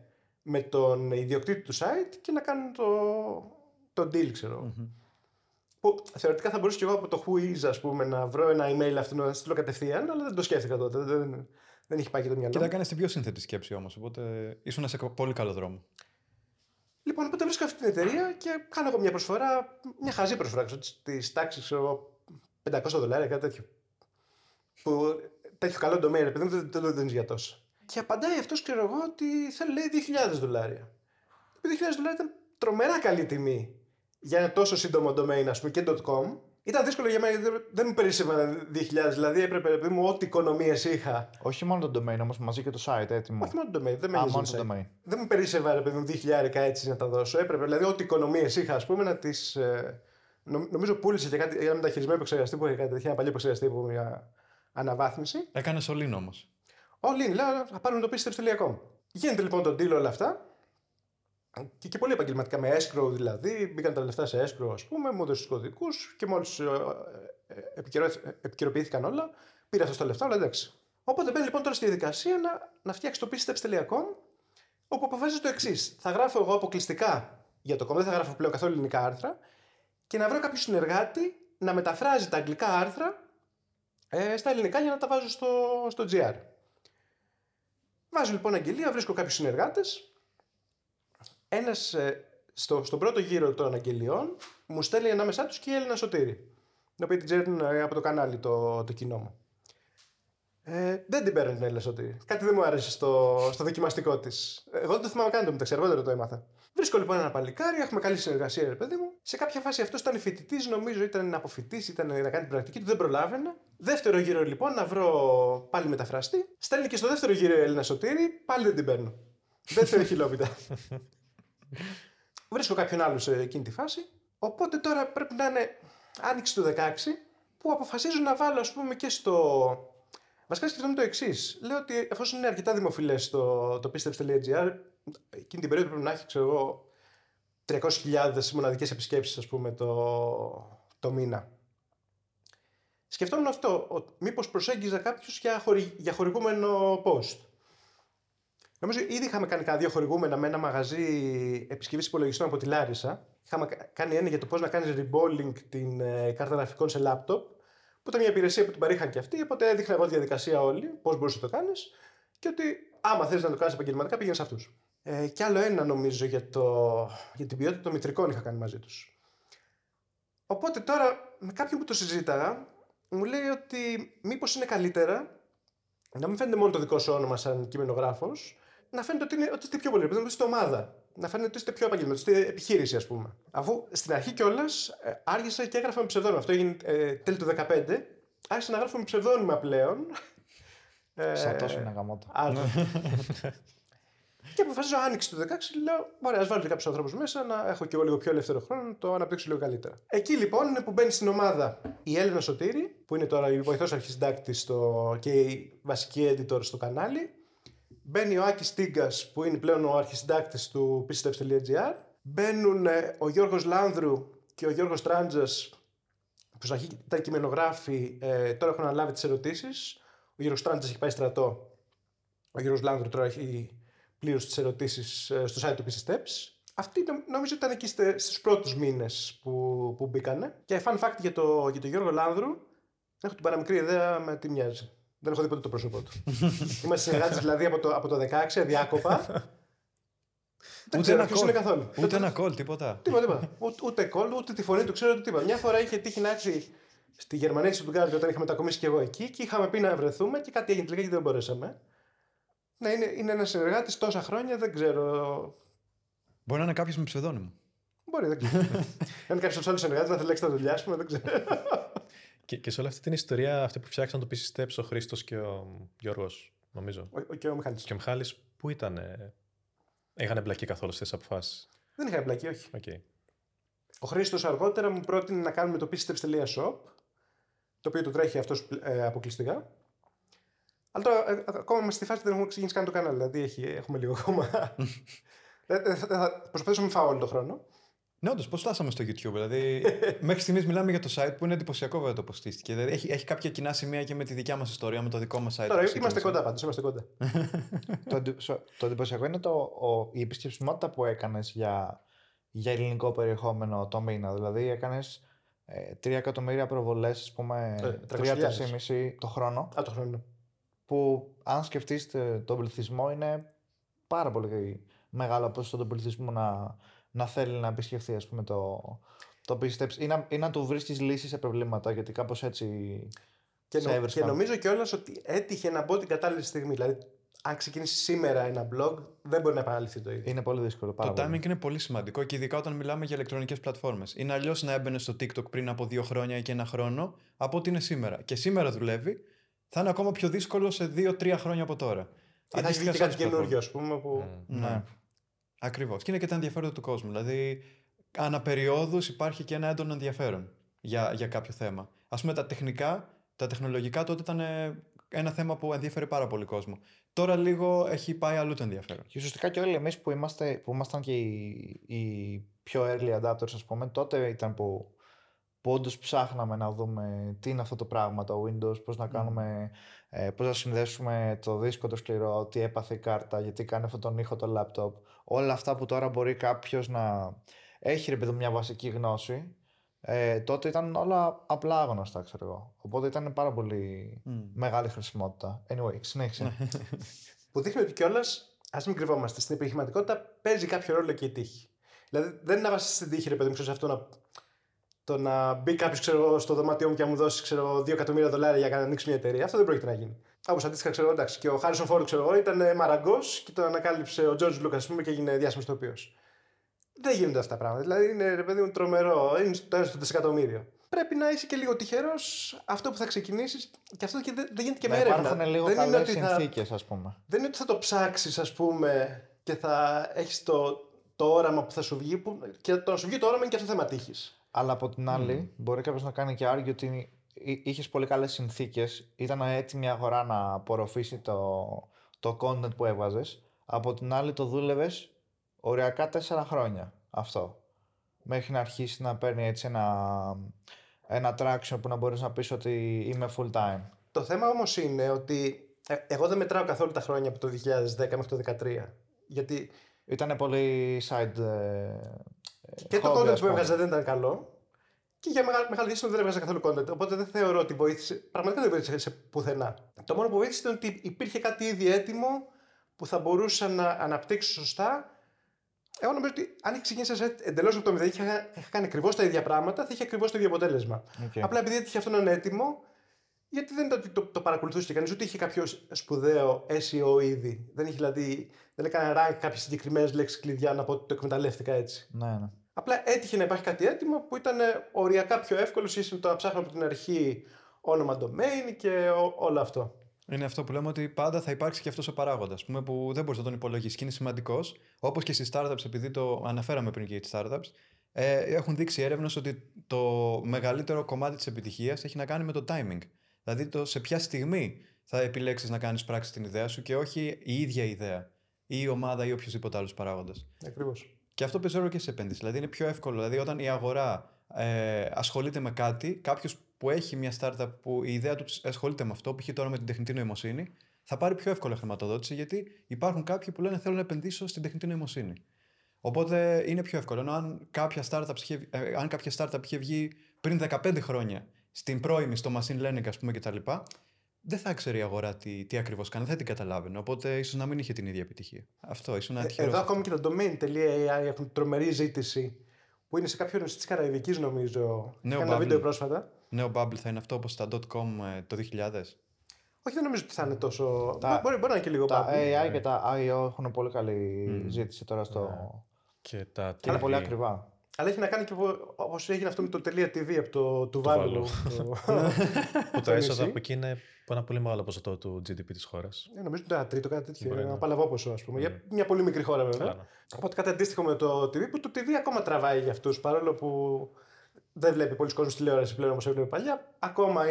με τον ιδιοκτήτη του site και να κάνουν το deal, ξέρω. Που θεωρητικά θα μπορούσα και εγώ από το Whois, ας πούμε, να βρω ένα email αυτού να στείλω κατευθείαν, αλλά δεν το σκέφτηκα τότε. Δεν είχε πάει και το μυαλό. Και τα έκανε την πιο σύνθετη σκέψη όμως, οπότε ήσουν σε πολύ καλό δρόμο. Λοιπόν, οπότε βρίσκω αυτή την εταιρεία και κάνω εγώ μια προσφορά, μια χαζή προσφορά, τη τάξη, ξέρω, $500, κάτι τέτοιο. Που τέτοιο καλό domain, επειδή δεν το δίνει για τόσο. Και απαντάει αυτό, ξέρω εγώ, ότι θέλει, λέει, $2,000. $2,000 ήταν τρομερά καλή τιμή για ένα τόσο σύντομο domain, ας πούμε, και .com. Ήταν δύσκολο για μένα γιατί δεν μου περίσσευαν 2.000, δηλαδή έπρεπε, παιδί μου, ό,τι οικονομίες είχα. Όχι μόνο το domain όμως, μαζί και το site έτοιμο. Όχι μόνο το domain, δεν με μόνο το domain. Δεν μου περίσσευαν, παιδί μου, 2.000 έτσι να τα δώσω. Έπρεπε, δηλαδή, ό,τι οικονομίες είχα, ας πούμε, να τις. Νομίζω πούλησε και κάτι για ένα μεταχειρισμένο επεξεργαστή που είχε κάτι τέτοιο, ένα παλιό επεξεργαστή που μια αναβάθμιση. Έκανε all-in όμως. All-in, λέω, θα πάρουμε το pcsteps.com. Γίνεται λοιπόν το deal όλα αυτά. Και πολύ επαγγελματικά, με escrow δηλαδή. Μπήκαν τα λεφτά σε escrow, ας πούμε, μου έδωσε τους κωδικούς και μόλις επικαιροποιήθηκαν όλα, πήρε αυτό τα λεφτά, όλα εντάξει. Οπότε μπαίνει λοιπόν τώρα στη διαδικασία να φτιάξει το pcsteps.com, όπου αποφάσισε το εξής. Θα γράφω εγώ αποκλειστικά για το com, δεν θα γράφω πλέον καθόλου ελληνικά άρθρα, και να βρω κάποιο συνεργάτη να μεταφράζει τα αγγλικά άρθρα στα ελληνικά για να τα βάζω στο GR. Βάζω λοιπόν αγγελία, βρίσκω κάποιους συνεργάτες. Ένας στον πρώτο γύρο των αγγελιών μου στέλνει ανάμεσά τους και η Έλληνα Σωτήρη, την οποία την ξέρουν από το κανάλι το κοινό μου. Δεν την παίρνω την Έλληνα Σωτήρη. Κάτι δεν μου άρεσε στο δοκιμαστικό της. Εγώ δεν το θυμάμαι καν, το μεταξύ, αργότερα το έμαθα. Βρίσκω λοιπόν ένα παλικάρι, έχουμε καλή συνεργασία, ρε παιδί μου. Σε κάποια φάση αυτό ήταν φοιτητής, νομίζω, ήταν αποφοιτής, ήταν να κάνει την πρακτική του, δεν προλάβαινε. Δεύτερο γύρο λοιπόν να βρω πάλι μεταφραστή. Στέλνει και στο δεύτερο γύρο η Έλληνα Σωτήρη, πάλι δεν την παίρνω. Δεύτερη χιλόπιτα. Βρίσκω κάποιον άλλο σε εκείνη τη φάση. Οπότε τώρα πρέπει να είναι άνοιξη του 16, που αποφασίζω να βάλω, ας πούμε, και στο. Βασικά σκεφτόμουν το εξής. Λέω ότι εφόσον είναι αρκετά δημοφιλές το pcsteps.gr, εκείνη την περίοδο πρέπει να έχει, ξέρω εγώ, 300.000 μοναδικές επισκέψεις, ας πούμε, το μήνα. Σκεφτόμουν αυτό, μήπως προσέγγιζα κάποιους για χορηγούμενο post. Νομίζω ήδη είχαμε κάνει κάνα δύο χορηγούμενα με ένα μαγαζί επισκευής υπολογιστών από τη Λάρισα. Είχαμε κάνει ένα για το πώς να κάνεις reballing την κάρτα γραφικών σε laptop, που ήταν μια υπηρεσία που την παρήχαν και αυτοί, οπότε έδειχνα εγώ τη διαδικασία όλη, πώς μπορείς να το κάνεις, και ότι άμα θες να το κάνεις επαγγελματικά πήγαινε σε αυτούς. Και άλλο ένα νομίζω για την ποιότητα των μητρικών είχα κάνει μαζί τους. Οπότε τώρα με κάποιον που το συζήταγα, μου λέει ότι μήπως είναι καλύτερα να μην φαίνεται μόνο το δικό σου όνομα σαν κειμενογράφος, να φαίνεται ότι είστε πιο πολύ, ότι είστε ομάδα. Να φαίνεται ότι είστε πιο επαγγελματικοί, ότι είστε επιχείρηση, ας πούμε. Αφού στην αρχή κιόλας άργησα και έγραφα με ψευδόνυμα. Αυτό έγινε τέλη του 2015. Άρχισα να γράφω με ψευδόνυμα πλέον. Σαν τόσο είναι γαμώτο. Και αποφασίζω άνοιξη του 16, λέω: ωραία, ας βάλω και κάποιους ανθρώπους μέσα, να έχω και εγώ λίγο πιο ελεύθερο χρόνο, να το αναπτύξω λίγο καλύτερα. Εκεί λοιπόν είναι που μπαίνει στην ομάδα η Έλληνα Σωτήρη, που είναι τώρα η βοηθός αρχισυντάκτης και η βασική editor στο κανάλι. Μπαίνει ο Άκης Τίγκας, που είναι πλέον ο αρχισυντάκτης του pcsteps.gr. Μπαίνουν ο Γιώργος Λάνδρου και ο Γιώργος Τράντζας, που στην αρχή ήταν κειμενογράφοι, τώρα έχουν αναλάβει τις ερωτήσεις. Ο Γιώργος Τράντζας έχει πάει στρατό. Ο Γιώργος Λάνδρου τώρα έχει πλήρως τις ερωτήσεις στο site του pcsteps. Αυτοί νομίζω ήταν εκεί στους πρώτους μήνες που μπήκανε. Και fun fact για τον Γιώργο Λάνδρου, έχω την παραμικρή ιδέα με τι μοιάζει. Δεν έχω δει ποτέ το πρόσωπό του. Είμαστε συνεργάτες δηλαδή από το 16, αδιάκοπα. Δεν ξέρω ποιος είναι καθόλου. Ούτε ένα call, τίποτα. Τίποτα. Ούτε call, ούτε τη φωνή του ξέρω, ούτε τίποτα. Μια φορά είχε τύχει να έρθει στη Γερμανία, στη Στουτγκάρδη, όταν είχαμε μετακομίσει και εγώ εκεί, και είχαμε πει να βρεθούμε και κάτι έγινε τελικά και δεν μπορέσαμε. Ναι, είναι ένας συνεργάτης τόσα χρόνια, δεν ξέρω. Μπορεί να είναι κάποιος με ψευδόνυμο. Μπορεί, δεν ξέρω. Αν κάποιος άλλος συνεργάτης να θέλει να δουλειά, ας πούμε, δεν ξέρω. Και σε όλη αυτή την ιστορία, αυτή που φτιάξαν το pcsteps, ο Χρήστος και ο Γιώργος, νομίζω. Και ο Μιχάλης. Και ο Μιχάλης, πού ήταν. Είχαν εμπλακεί καθόλου στις αποφάσεις. Δεν είχα εμπλακεί, όχι. Okay. Ο Χρήστος αργότερα μου πρότεινε να κάνουμε το pcsteps.shop, το οποίο το τρέχει αυτός αποκλειστικά. Αλλά τώρα ακόμα είμαστε στη φάση που δεν έχουμε ξεκινήσει καν το κανάλι, δηλαδή έχουμε λίγο ακόμα. Θα προσπαθήσω να μην φάω όλο τον χρόνο. Ναι, όντως, πώς φτάσαμε στο YouTube. Δηλαδή, μέχρι στιγμής μιλάμε για το site που είναι εντυπωσιακό βέβαια το ποστίστηκε. Δηλαδή, έχει κάποια κοινά σημεία και με τη δικιά μας ιστορία, με το δικό μας site. Τώρα είμαστε κοντά πάντως. Είμαστε κοντά. Το εντυπωσιακό είναι η επισκεψιμότητα που έκανες για ελληνικό περιεχόμενο το μήνα. Δηλαδή, έκανες 3 εκατομμύρια προβολές, ας πούμε, 3-3,5 το χρόνο. Το χρόνο. Που, αν σκεφτείς τον πληθυσμό, είναι πάρα πολύ μεγάλο ποσοστό του πληθυσμού να θέλει να επισκεφθεί, ας πούμε, το PC Steps ή να του βρίσκεις λύσεις σε προβλήματα, γιατί κάπως έτσι και νομίζω κιόλας ότι έτυχε να μπω την κατάλληλη στιγμή. Δηλαδή, αν ξεκινήσει σήμερα ένα blog, δεν μπορεί να επαναληφθεί το ίδιο. Είναι πολύ δύσκολο. Το timing είναι πολύ σημαντικό και ειδικά όταν μιλάμε για ηλεκτρονικές πλατφόρμες. Είναι αλλιώς να έμπαινε στο TikTok πριν από 2 χρόνια ή και 1 χρόνο από ότι είναι σήμερα. Και σήμερα δουλεύει, θα είναι ακόμα πιο δύσκολο σε 2-3 χρόνια από τώρα. Και θα έχει κάτι καινούργιο, ας πούμε. Ναι. Ακριβώς. Και είναι και τα ενδιαφέροντα του κόσμου. Δηλαδή, αναπεριόδους υπάρχει και ένα έντονο ενδιαφέρον για κάποιο θέμα. Ας πούμε, τα τεχνολογικά τότε ήταν ένα θέμα που ενδιαφέρει πάρα πολύ κόσμο. Τώρα λίγο έχει πάει αλλού το ενδιαφέρον. Και ουσιαστικά και όλοι εμείς που ήμασταν και οι πιο early adapters, ας πούμε, τότε ήταν που όντως ψάχναμε να δούμε τι είναι αυτό το πράγμα, το Windows, πώς να κάνουμε, πώς να συνδέσουμε το δίσκο το σκληρό, τι έπαθε η κάρτα, γιατί κάνει αυτόν τον ήχο το laptop. Όλα αυτά που τώρα μπορεί κάποιος να έχει, ρε παιδί, μια βασική γνώση. Τότε ήταν όλα απλά γνωστά, ξέρω εγώ. Οπότε ήταν πάρα πολύ μεγάλη χρησιμότητα. Anyway, συνέχισε. Που δείχνει ότι κιόλας, ας μην κρυβόμαστε, στην επιχειρηματικότητα παίζει κάποιο ρόλο και η τύχη. Δηλαδή, δεν είναι να βάσει στην τύχη, ρε παιδί μου, σε αυτό να μπει κάποιο στο δωμάτιό μου και να μου δώσει 2 εκατομμύρια δολάρια για να ανοίξει μια εταιρεία. Αυτό δεν πρόκειται να γίνει. Όπως αντίστοιχα, ξέρω, εντάξει, και ο Χάρισον Φόρντ, ήταν μαραγκός και τον ανακάλυψε ο Τζόρτζ Λούκας, και έγινε διάσημος ηθοποιός. Δεν γίνονται αυτά τα πράγματα. Δηλαδή είναι, ρε παιδί μου, τρομερό. Είναι το 1 στο δισεκατομμύριο. Πρέπει να είσαι και λίγο τυχερός αυτό που θα ξεκινήσεις. Και αυτό δεν γίνεται και με έρευνα. Υπάρχουν λίγο καλές συνθήκες, ας πούμε. Δεν είναι ότι θα το ψάξεις, ας πούμε, και θα έχεις το όραμα που θα σου βγει. Και το να σου βγει το όραμα είναι και αυτό θέμα τύχης. Αλλά από την άλλη, μπορεί κάποιος να κάνει και άργιο ότι είχες πολύ καλές συνθήκες. Ήταν έτοιμη η αγορά να απορροφήσει το content που έβαζες. Από την άλλη, το δούλευες οριακά 4 χρόνια αυτό. Μέχρι να αρχίσει να παίρνει έτσι ένα traction που να μπορείς να πεις ότι είμαι full time. Το θέμα όμως είναι ότι εγώ δεν μετράω καθόλου τα χρόνια από το 2010 μέχρι το 2013. Γιατί ήταν πολύ side. Και το content που έβγαζα δεν ήταν καλό. Και για μεγάλη διάστημα δεν έβγαζα καθόλου content. Οπότε δεν θεωρώ ότι βοήθησε. Πραγματικά δεν βοήθησε σε πουθενά. Το μόνο που βοήθησε ήταν ότι υπήρχε κάτι ήδη έτοιμο που θα μπορούσα να αναπτύξω σωστά. Εγώ νομίζω ότι αν ξεκίνησα εντελώς από το μηδέν και είχα κάνει ακριβώς τα ίδια πράγματα, θα είχε ακριβώς το ίδιο αποτέλεσμα. Okay. Απλά επειδή έτυχε αυτό να είναι έτοιμο, γιατί δεν ήταν ότι το παρακολουθούσε και κανείς, ούτε είχε κάποιο σπουδαίο SEO ήδη. Δεν έκανε rank κάποιες συγκεκριμένες λέξεις κλειδιά να πω ότι το εκμεταλλεύτηκα έτσι. Ναι. Απλά έτυχε να υπάρχει κάτι έτοιμο που ήταν οριακά πιο εύκολο σχέση με το να ψάχνω από την αρχή όνομα domain και όλο αυτό. Είναι αυτό που λέμε ότι πάντα θα υπάρξει και αυτός ο παράγοντας που δεν μπορείς να τον υπολογίσεις και είναι σημαντικός. Όπως και στις startups, επειδή το αναφέραμε πριν και για τις startups, έχουν δείξει έρευνες ότι το μεγαλύτερο κομμάτι της επιτυχίας έχει να κάνει με το timing. Δηλαδή σε ποια στιγμή θα επιλέξεις να κάνεις πράξη την ιδέα σου και όχι η ίδια ιδέα ή η ομάδα ή οποιοδήποτε άλλος παράγοντας. Ακριβώς. Και αυτό παίζει ρόλο και σε επένδυση. Δηλαδή είναι πιο εύκολο. Δηλαδή όταν η αγορά ασχολείται με κάτι, κάποιος που έχει μια startup που η ιδέα του ασχολείται με αυτό, π.χ. τώρα με την τεχνητή νοημοσύνη, θα πάρει πιο εύκολα χρηματοδότηση γιατί υπάρχουν κάποιοι που λένε θέλω να επενδύσω στην τεχνητή νοημοσύνη. Οπότε είναι πιο εύκολο. Ενώ αν κάποια startup είχε βγει πριν 15 χρόνια στην πρώιμη, στο machine learning, ας πούμε, κτλ., δεν θα ξέρει η αγορά τι ακριβώς κάνει, δεν θα την καταλάβαινε. Οπότε ίσως να μην είχε την ίδια επιτυχία. Αυτό ίσως να τυχερός. Εδώ ακόμη και το domain.ai έχουν τρομερή ζήτηση που είναι σε κάποιο νοσί της Καραϊβικής, νομίζω. Είχα ένα βίντεο πρόσφατα. Νέο Bubble θα είναι αυτό όπως τα .com το 2000. Όχι, δεν νομίζω ότι θα είναι τόσο. Μπορεί να είναι και λίγο τα Bubble. AI και τα IO έχουν πολύ καλή ζήτηση τώρα στο. Και είναι πολύ ακριβά. Αλλά έχει να κάνει και όπως έγινε αυτό με το .tv από το Tuvalu. Που τα έσοδα από εκεί είναι ένα πολύ μεγάλο ποσοστό του GDP της χώρας. Νομίζω ότι είναι 1/3, κάτι τέτοιο. Ένα παλαβό ποσό, ας πούμε. Για μια πολύ μικρή χώρα, βέβαια. Οπότε κάτι αντίστοιχο με το TV, που το TV ακόμα τραβάει για αυτούς, παρόλο που δεν βλέπει πολλοί κόσμος τηλεόραση πλέον όπως έβλεπε παλιά. Ακόμα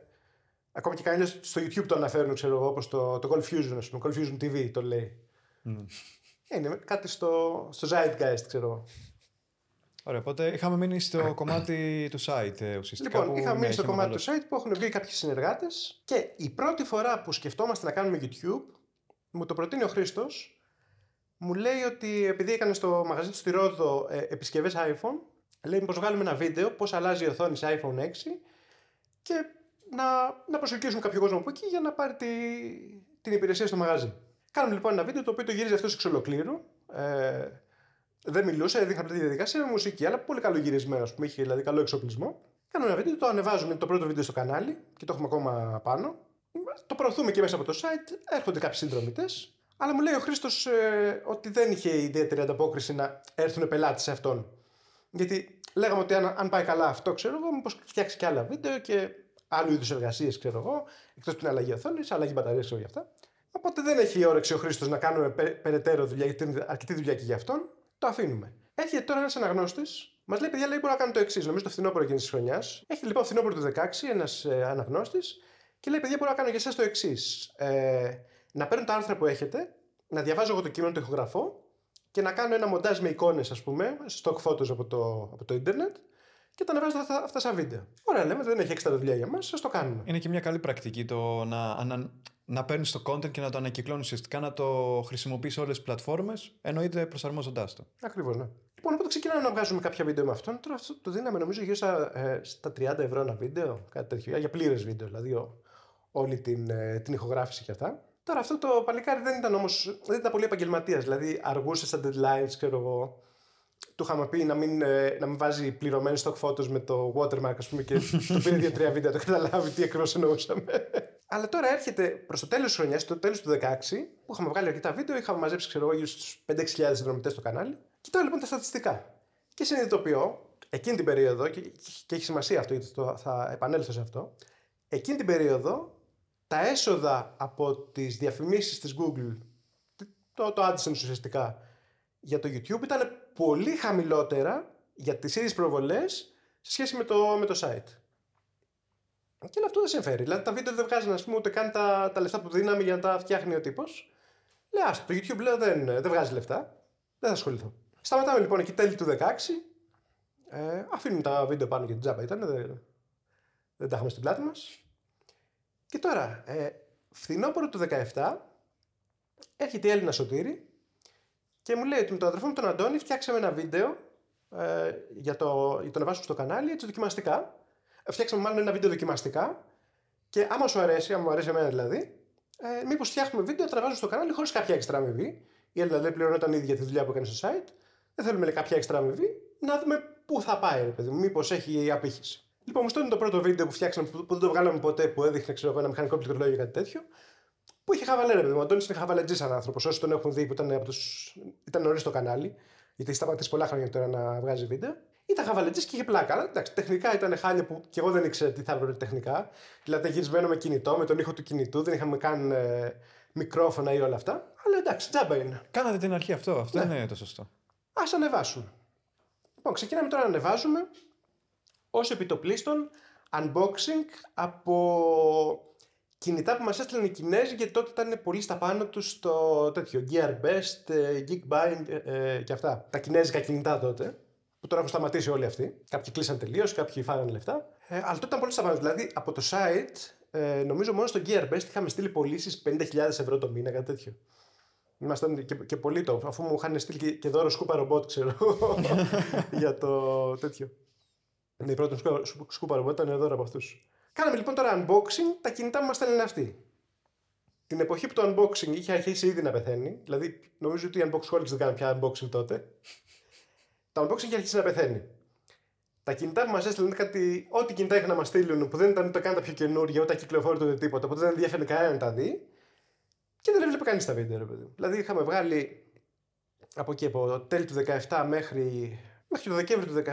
και κανείς στο YouTube το αναφέρουν, ξέρω εγώ, όπως το Call Fusion, ας πούμε. Call Fusion TV το λέει. Είναι κάτι στο Zeitgeist, ξέρω εγώ. Ωραία, οπότε είχαμε μείνει στο κομμάτι του site ουσιαστικά. Λοιπόν, είχαμε μείνει στο κομμάτι του site που έχουν βγει κάποιοι συνεργάτες και η πρώτη φορά που σκεφτόμαστε να κάνουμε YouTube, μου το προτείνει ο Χρήστος, μου λέει ότι επειδή έκανε στο μαγαζί του στη Ρόδο επισκευές iPhone, λέει μήπως βγάλουμε ένα βίντεο πώς αλλάζει η οθόνη σε iPhone 6 και να προσελκύσουμε κάποιο κόσμο από εκεί για να πάρει την υπηρεσία στο μαγαζί. Κάνουμε λοιπόν ένα βίντεο το οποίο το γύριζε αυτός εξ ολοκλήρου. Δεν μιλούσε, έδειχνα τη διαδικασία με μουσική, αλλά πολύ καλό γυρισμένο, που είχε δηλαδή καλό εξοπλισμό. Κάνουμε ένα βίντεο, το ανεβάζουμε το πρώτο βίντεο στο κανάλι και το έχουμε ακόμα πάνω. Το προωθούμε και μέσα από το site, έρχονται κάποιοι συνδρομητές. Αλλά μου λέει ο Χρήστος ότι δεν είχε ιδιαίτερη ανταπόκριση να έρθουν πελάτες σε αυτόν. Γιατί λέγαμε ότι αν πάει καλά αυτό, ξέρω εγώ, μήπως φτιάξει και άλλα βίντεο και άλλου είδους εργασίες, ξέρω εγώ, εκτός από την αλλαγή οθόνης, αλλαγή μπαταρίας, ξέρω για αυτά. Οπότε δεν έχει όρεξη ο Χρήστος να κάνουμε περαιτέρω δουλειά, γιατί είναι αρκετή δουλειά και για αυτόν. Το αφήνουμε. Έρχεται τώρα ένας αναγνώστης, μας λέει: παιδιά, λέει, μπορώ να κάνω το εξής. Νομίζω το φθινόπωρο εκείνης της χρονιάς. Έχει λοιπόν φθινόπωρο του 16 ένας αναγνώστης και λέει: παιδιά, μπορώ να κάνω για εσάς το εξής. Να παίρνω τα άρθρα που έχετε, να διαβάζω εγώ το κείμενο, το ηχογραφώ και να κάνω ένα μοντάζ με εικόνες, ας πούμε, stock photos από το ίντερνετ και τα ανεβάζω αυτά σαν βίντεο. Ωραία, λέμε, δεν έχει έξτρα δουλειά για μας, ας το κάνουμε. Είναι και μια καλή πρακτική το να παίρνεις το content και να το ανακυκλώνεις ουσιαστικά, να το χρησιμοποιείς σε όλες τις πλατφόρμες, εννοείται προσαρμόζοντάς το. Ακριβώς, ναι. Λοιπόν, οπότε ξεκινάμε να βγάζουμε κάποια βίντεο με αυτόν. Τώρα αυτό το δίναμε νομίζω γύρω στα 30 ευρώ ένα βίντεο, κάτι τέτοιο, για πλήρες βίντεο, δηλαδή όλη την ηχογράφηση και αυτά. Τώρα αυτό το παλικάρι δεν ήταν πολύ επαγγελματίας, δηλαδή αργούσε στα deadlines, ξέρω εγώ. Του είχαμε πει να μην βάζει πληρωμένες stock photos με το watermark, ας πούμε, και του πήρε 2-3 βίντεο να το καταλάβει τι ακριβώς εννοούσαμε. Αλλά τώρα έρχεται προς το τέλος της χρονιάς, το τέλος του 2016, που είχαμε βγάλει αρκετά βίντεο, είχαμε μαζέψει, ξέρω εγώ, γύρω στους 5-6 συνδρομητές στο κανάλι. Κοιτάω λοιπόν τα στατιστικά. Και συνειδητοποιώ, εκείνη την περίοδο, και έχει σημασία αυτό, γιατί θα επανέλθω σε αυτό, εκείνη την περίοδο τα έσοδα από τις διαφημίσεις της Google, το AdSense ουσιαστικά, για το YouTube ήταν πολύ χαμηλότερα για τις ίδιες προβολές σε σχέση με το site. Και αυτό δεν συμφέρει. Δηλαδή τα βίντεο δεν βγάζουν, ας πούμε, ούτε καν τα λεφτά που δίναμε για να τα φτιάχνει ο τύπος. Λέει, το YouTube λέω, δεν βγάζει λεφτά. Δεν θα ασχοληθώ. Σταματάμε λοιπόν εκεί τέλη του 16. Αφήνουμε τα βίντεο πάνω και την τζάμπα ήταν. Δεν τα έχουμε στην πλάτη μας. Και τώρα, φθινόπωρο του 17, έρχεται η Έλληνα Σωτήρη και μου λέει ότι με τον αδερφό μου τον Αντώνη φτιάξαμε ένα βίντεο για το να βάσουμε στο κανάλι, έτσι δοκιμαστικά. Φτιάξαμε μάλλον ένα βίντεο δοκιμαστικά και άμα σου αρέσει, άμα μου αρέσει εμένα δηλαδή, μήπως φτιάχνουμε βίντεο, τα βάζουμε στο κανάλι χωρίς κάποια έξτρα αμοιβή. Η Έλληνα δεν πληρωνόταν ήδη για τη δουλειά που έκανε στο site. Δεν θέλουμε λέει, κάποια έξτρα αμοιβή, να δούμε πού θα πάει, ρε παιδί μου, μήπως έχει απήχηση. Λοιπόν, μου στέλνει το πρώτο βίντεο που φτιάξαμε, που δεν το βγάλαμε ποτέ, που έδειχνε ξέρω, ένα μηχανικό πληκτρολόγιο ή κάτι τέτοιο. Που είχε χαβαλέ, ρε παιδί μου. Ο Αντώνης είναι χαβαλετζής σαν άνθρωπος. Όσοι τον έχουν δει, που ήταν νωρίς στο κανάλι, γιατί έχει σταματήσει πολλά χρόνια τώρα να βγάζει βίντεο. Ήταν χαβαλετζής και είχε πλάκα. Αλλά εντάξει, τεχνικά ήταν χάλια που και εγώ δεν ήξερα τι θα έπρεπε τεχνικά. Δηλαδή γυρισμένο με κινητό, με τον ήχο του κινητού, δεν είχαμε καν μικρόφωνα ή όλα αυτά. Αλλά εντάξει, τζάμπα είναι. Κάνατε την αρχή αυτό ναι. Είναι το σωστό. Ας ανεβάσουμε. Λοιπόν, ξεκινάμε τώρα να ανεβάζουμε ως επιτοπλίστων unboxing από κινητά που μας έστειλαν οι Κινέζοι, γιατί τότε ήταν πολύ στα πάνω τους το τέτοιο GearBest, Geekbind και αυτά. Τα κινέζικα κινητά τότε, που τώρα έχουν σταματήσει όλοι αυτοί. Κάποιοι κλείσαν τελείως, κάποιοι φάγανε λεφτά. Αλλά τότε ήταν πολύ στα πάνω. Δηλαδή από το site, νομίζω μόνο στο GearBest είχαμε στείλει πωλήσεις 50.000 ευρώ το μήνα, κάτι τέτοιο. Ήμασταν και πολύ top, αφού μου είχαν στείλει και δώρο σκούπα ρομπότ, ξέρω, για το τέτοιο. Η πρώτη σκούπα ρομπότ ήταν δώρο από αυτούς. Κάναμε λοιπόν τώρα unboxing, τα κινητά που μας στέλνουν αυτοί. Την εποχή που το unboxing είχε αρχίσει ήδη να πεθαίνει, δηλαδή νομίζω ότι οι unboxholics δεν κάνουν πια unboxing τότε. Το unboxing είχε αρχίσει να πεθαίνει. Τα κινητά που μας έστειλαν κάτι, ό,τι κινητά είχαν να μας στείλουν, που δεν ήταν ούτε καν τα πιο καινούργια, ούτε κυκλοφόρητο ούτε τίποτα, οπότε δεν ενδιαφέρει κανένα να τα δει. Και δεν έβλεπε κανείς τα βίντεο, ρε παιδί. Δηλαδή είχαμε βγάλει από εκεί, από τέλη του 17 μέχρι το Δεκέμβριο του 17,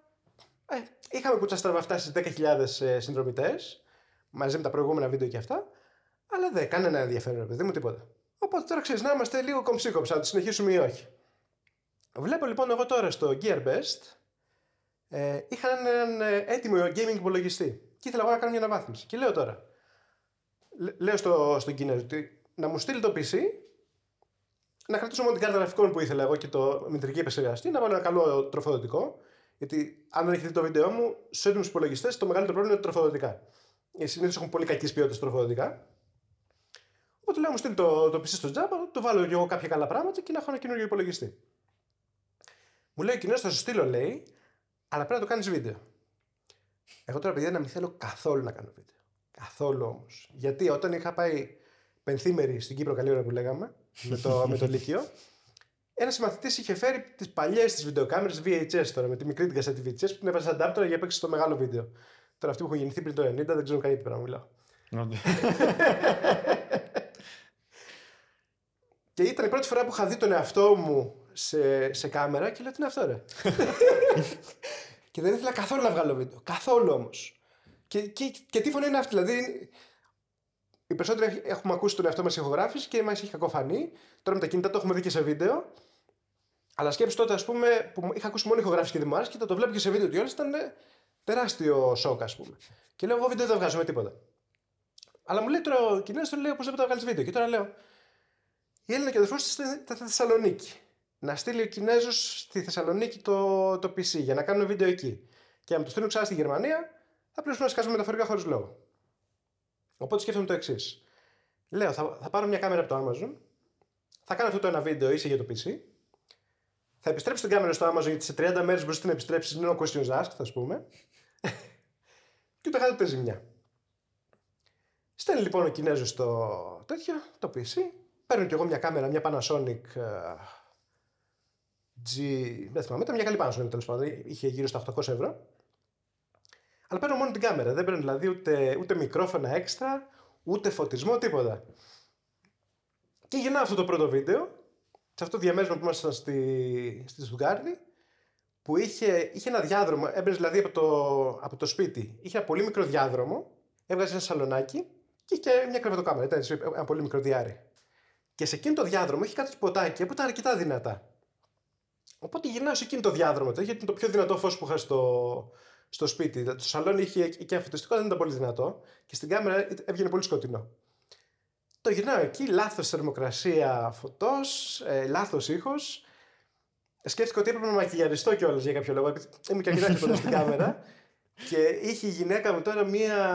είχαμε κουτσαστραβά φτάσει στις 10.000 συνδρομητές, μαζί με τα προηγούμενα βίντεο και αυτά, αλλά δεν κανένα ενδιαφέρον, ρε παιδί μου, τίποτα. Οπότε τώρα ξέρεις να είμαστε λίγο κομψίκοψα, να το συνεχίσουμε ή όχι. Βλέπω λοιπόν εγώ τώρα στο GearBest, είχα έναν έτοιμο gaming υπολογιστή και ήθελα εγώ να κάνω μια αναβάθμιση. Και λέω τώρα, λέω στον Κινέζο ότι να μου στείλει το PC, να κρατήσω μόνο την κάρτα γραφικών που ήθελα εγώ και το μητρική επεξεργαστή, να βάλω ένα καλό τροφοδοτικό Γιατί αν δεν έχετε δει το βίντεο μου, στους έντιμους υπολογιστές το μεγαλύτερο πρόβλημα είναι τα τροφοδοτικά. Συνήθως έχουν πολύ κακής ποιότητας τροφοδοτικά. Οπότε λέω μου στείλει το PC στο τζάμπα, το βάλω και εγώ κάποια καλά πράγματα και να έχω ένα καινούργιο υπολογιστή. Μου λέει ο Κινέζος, θα σου στείλω, λέει, αλλά πρέπει να το κάνεις βίντεο. Εγώ τώρα, παιδιά, να μην θέλω καθόλου να κάνω βίντεο. Καθόλου όμως. Γιατί όταν είχα πάει πενθήμερη στην Κύπρο, καλή ώρα που λέγαμε, με το Λύκειο, ένας συμμαθητής είχε φέρει τις παλιές τις βιντεοκάμερες VHS τώρα, με τη μικρή την κασέτη VHS που την έβαζε adapter για να παίξει στο μεγάλο βίντεο. Τώρα αυτοί που έχουν γεννηθεί πριν το 90 δεν ξέρουν καν τι πράγμα μιλάω. Και ήταν η πρώτη φορά που είχα δει τον εαυτό μου σε κάμερα και λέω τι είναι αυτό, ρε. Και δεν ήθελα καθόλου να βγάλω βίντεο. Καθόλου όμως. Και τι φωνή είναι αυτή, δηλαδή. Οι περισσότεροι έχουμε ακούσει τον εαυτό μας σε ηχογράφηση και μας έχει κακοφανεί. Τώρα με τα κινητά το έχουμε δει και σε βίντεο. Αλλά σκέψου τότε, ας πούμε, που είχα ακούσει μόνο ηχογράφηση και δεν μου άρεσε και το βλέπω και σε βίντεο του όλες ήταν τεράστιο σοκ, ας πούμε. Και λέω: εγώ βίντεο δεν βγάζω με τίποτα. Αλλά μου λέει τώρα ο Κινέζος, λέει: πώς δεν θα βγάλεις βίντεο. Και τώρα λέω: η Έλληνα και ο αδερφός της ήταν στη Θεσσαλονίκη. Να στείλει ο Κινέζος στη Θεσσαλονίκη το PC για να κάνουν βίντεο εκεί. Και αν το στείλουν ξανά στη Γερμανία, θα πληρώσουν να σκάσουν μεταφορικά χωρίς λόγο. Οπότε σκέφτομαι το εξής. Λέω: θα πάρω μια κάμερα από το Amazon, θα κάνω αυτό το ένα βίντεο ίσια για το PC, θα επιστρέψω την κάμερα στο Amazon γιατί σε 30 μέρες μπορείς να επιστρέψεις, no questions asked, ας πούμε, και ούτε χάτε ζημιά. Στέλνει λοιπόν ο Κινέζος το PC, παίρνω κι εγώ μια κάμερα, μια Panasonic δεν θυμάμαι, ήταν μια καλή Panasonic τέλος πάντων, είχε γύρω στα 800 ευρώ. Αλλά παίρνω μόνο την κάμερα, δεν παίρνω δηλαδή ούτε μικρόφωνα έξτρα, ούτε φωτισμό, τίποτα. Και γυρνάω αυτό το πρώτο βίντεο, σε αυτό το διαμέρισμα που ήμασταν στη Στουτγκάρδη, που είχε ένα διάδρομο, έμπαινες δηλαδή από το σπίτι, είχε ένα πολύ μικρό διάδρομο, έβγαζε ένα σαλονάκι και είχε μια κρεβατοκάμερα, ήταν ένα πολύ μικρό διάρρη. Και σε εκείνο το διάδρομο είχε κάτι σποτάκια που ήταν αρκετά δυνατά. Οπότε γυρνάω σε εκείνο το διάδρομο, γιατί είναι το πιο δυνατό φως που είχα στο σπίτι. Το σαλόνι είχε και ένα φωτιστικό, δεν ήταν πολύ δυνατό και στην κάμερα έβγαινε πολύ σκοτεινό. Το γυρνάω εκεί, λάθος θερμοκρασία φωτός, λάθος ήχος. Σκέφτηκα ότι έπρεπε να μακιγιαριστώ κιόλας για κάποιο λόγο. Ήμουν και αρκετά κοντά στην κάμερα. Και είχε η γυναίκα μου τώρα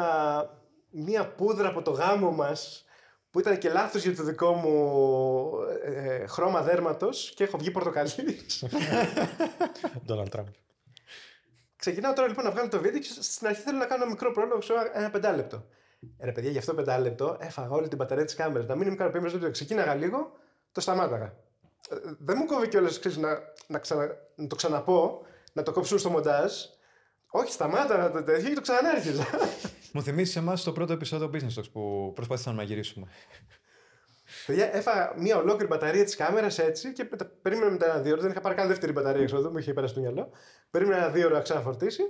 μία πούδρα από το γάμο μας που ήταν και λάθος για το δικό μου χρώμα δέρματος και έχω βγει πορτοκαλίς. Donald Trump. Ξεκινάω τώρα λοιπόν να βγάλω το βίντεο και στην αρχή θέλω να κάνω ένα μικρό πρόλογο, ένα 5 λεπτό. Ρε παιδιά, γι' αυτό 5 λεπτό έφαγα όλη την μπαταρία της κάμερας. Να μην είμαι ικανοποιημένος, δεν το ξεκίναγα λίγο, το σταμάταγα. Δεν μου κόβει κιόλας να το ξαναπώ, να το κόψουν στο μοντάζ. Όχι, σταμάτα το τέτοιο και το ξανάρχιζα. Μου θυμίσεις εμάς το πρώτο επεισόδιο Business Talks που προσπάθησαμε να γυρίσουμε. Παιδιά, έφαγα μια ολόκληρη μπαταρία της κάμερας έτσι και περίμενα μετά ένα 2 ώρες. Δεν είχα πάρει καν δεύτερη μπαταρία εξόδου, μου είχε περάσει το μυαλό. Περίμενα ένα 2 ώρες να ξαναφορτίσει.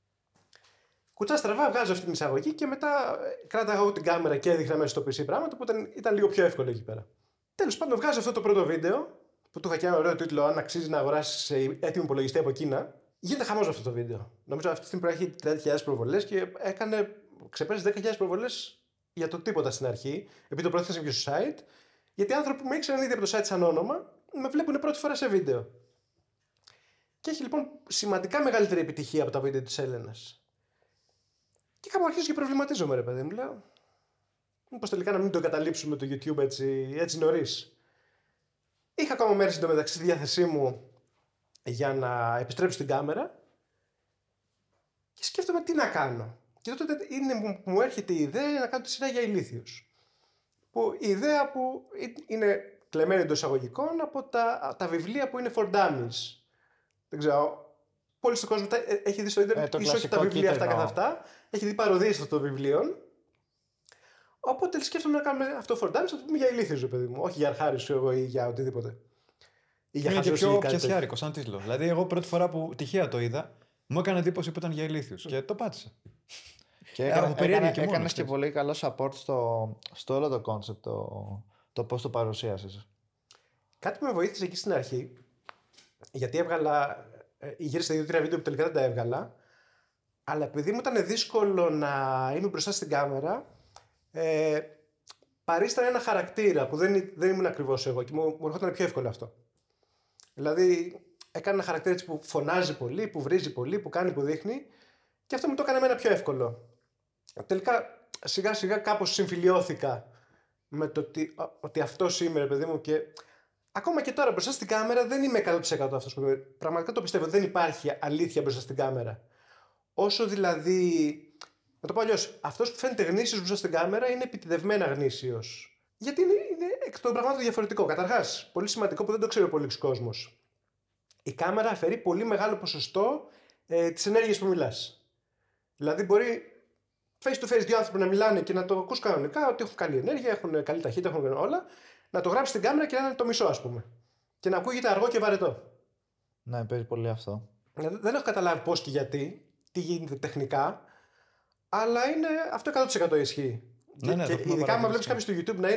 Κουτσά στραβά, βγάζω αυτή την εισαγωγή και μετά κράταγα εγώ την κάμερα και έδειχνα μέσα στο PC πράγματα που ήταν λίγο πιο εύκολο εκεί πέρα. Τέλος πάντων, βγάζω αυτό το πρώτο βίντεο που του είχα και ένα ωραίο τίτλο: αν αξίζει να αγοράσει έτοιμο υπολογιστή από Κίνα. Γίνεται χαμός αυτό το βίντεο. Νομίζω αυτή τη στιγμή έχει 30.000 προβολές και ξεπέρασε 10.000 προβολές για το τίποτα στην αρχή, επειδή το προώθησαν και στο site. Γιατί άνθρωποι που με ήξεραν ήδη από το site σαν όνομα με βλέπουν πρώτη φορά σε βίντεο. Και έχει λοιπόν σημαντικά μεγαλύτερη επιτυχία από τα βίντεο της Έλενας. Και κάπου αρχίζω και προβληματίζομαι, ρε παιδί μου. Λέω, μήπως τελικά να μην το εγκαταλείψουμε το YouTube έτσι νωρίς. Είχα ακόμα μέρες εντωμεταξύ στη διάθεσή μου για να επιστρέψω στην κάμερα και σκέφτομαι τι να κάνω. Και τότε μου έρχεται η ιδέα να κάνω τη σειρά για ηλίθιους. Που η ιδέα που είναι κλεμμένη εντός εισαγωγικών από τα βιβλία που είναι for dummies. Δεν ξέρω, πολλοί στον κόσμο έχει δει στο ίντερνετ ίσως όχι τα βιβλία αυτά καθ' αυτά, έχει δει παροδίες αυτών των βιβλίων. Οπότε σκέφτομαι να κάνουμε αυτό for dummies, να το πούμε για ηλίθιους, παιδί μου. Όχι για αρχάριους εγώ ή για οτιδήποτε. Είναι και πιο πιασιάρικο σαν τίτλο. Δηλαδή, εγώ πρώτη φορά που τυχαία το είδα, μου έκανε εντύπωση που ήταν για ηλίθιους και το πάτησα. Και έκανες και πολύ καλό support στο όλο το concept, το πώς το παρουσίασες. Κάτι που με βοήθησε εκεί στην αρχή, γιατί γύρισα 2-3 βίντεο που τελικά δεν τα έβγαλα, αλλά επειδή μου ήταν δύσκολο να είμαι μπροστά στην κάμερα, παρίστανα ένα χαρακτήρα που δεν ήμουν ακριβώς εγώ και μου ερχόταν πιο εύκολο αυτό. Δηλαδή, Έκανε ένα χαρακτήρα έτσι που φωνάζει πολύ, που βρίζει πολύ, που κάνει, που δείχνει. Και αυτό μου το έκανε εμένα πιο εύκολο. Τελικά σιγά σιγά κάπως συμφιλιώθηκα με το ότι αυτός είμαι, ρε παιδί μου, και ακόμα και τώρα μπροστά στην κάμερα δεν είμαι 100% αυτός που είμαι. Πραγματικά το πιστεύω, δεν υπάρχει αλήθεια μπροστά στην κάμερα. Όσο δηλαδή, να το πω αλλιώς, αυτός που φαίνεται γνήσιος μπροστά στην κάμερα είναι επιτηδευμένα γνήσιος. Γιατί είναι εκ των πραγμάτων διαφορετικό. Καταρχάς, πολύ σημαντικό που δεν το ξέρει ο πολύς κόσμος. Η κάμερα αφαιρεί πολύ μεγάλο ποσοστό της ενέργειας που μιλάς. Δηλαδή, μπορεί face to face δύο άνθρωποι να μιλάνε και να το ακούς κανονικά, ότι έχουν καλή ενέργεια, έχουν καλή ταχύτητα, έχουν όλα, να το γράψει στην κάμερα και να είναι το μισό, ας πούμε. Και να ακούγεται αργό και βαρετό. Ναι, παίζει πολύ αυτό. Δεν έχω καταλάβει πώς και γιατί, τι γίνεται τεχνικά, αλλά είναι αυτό 100% ισχύει. Ναι, και ειδικά, άμα βλέπεις κάποιος στο YouTube να είναι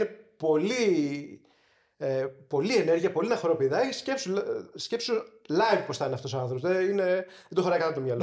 πολύ ενέργεια, πολύ να χοροπηδάει, σκέψου live πώς θα είναι αυτός ο άνθρωπος. Δεν το χωράει κατά το μυαλό.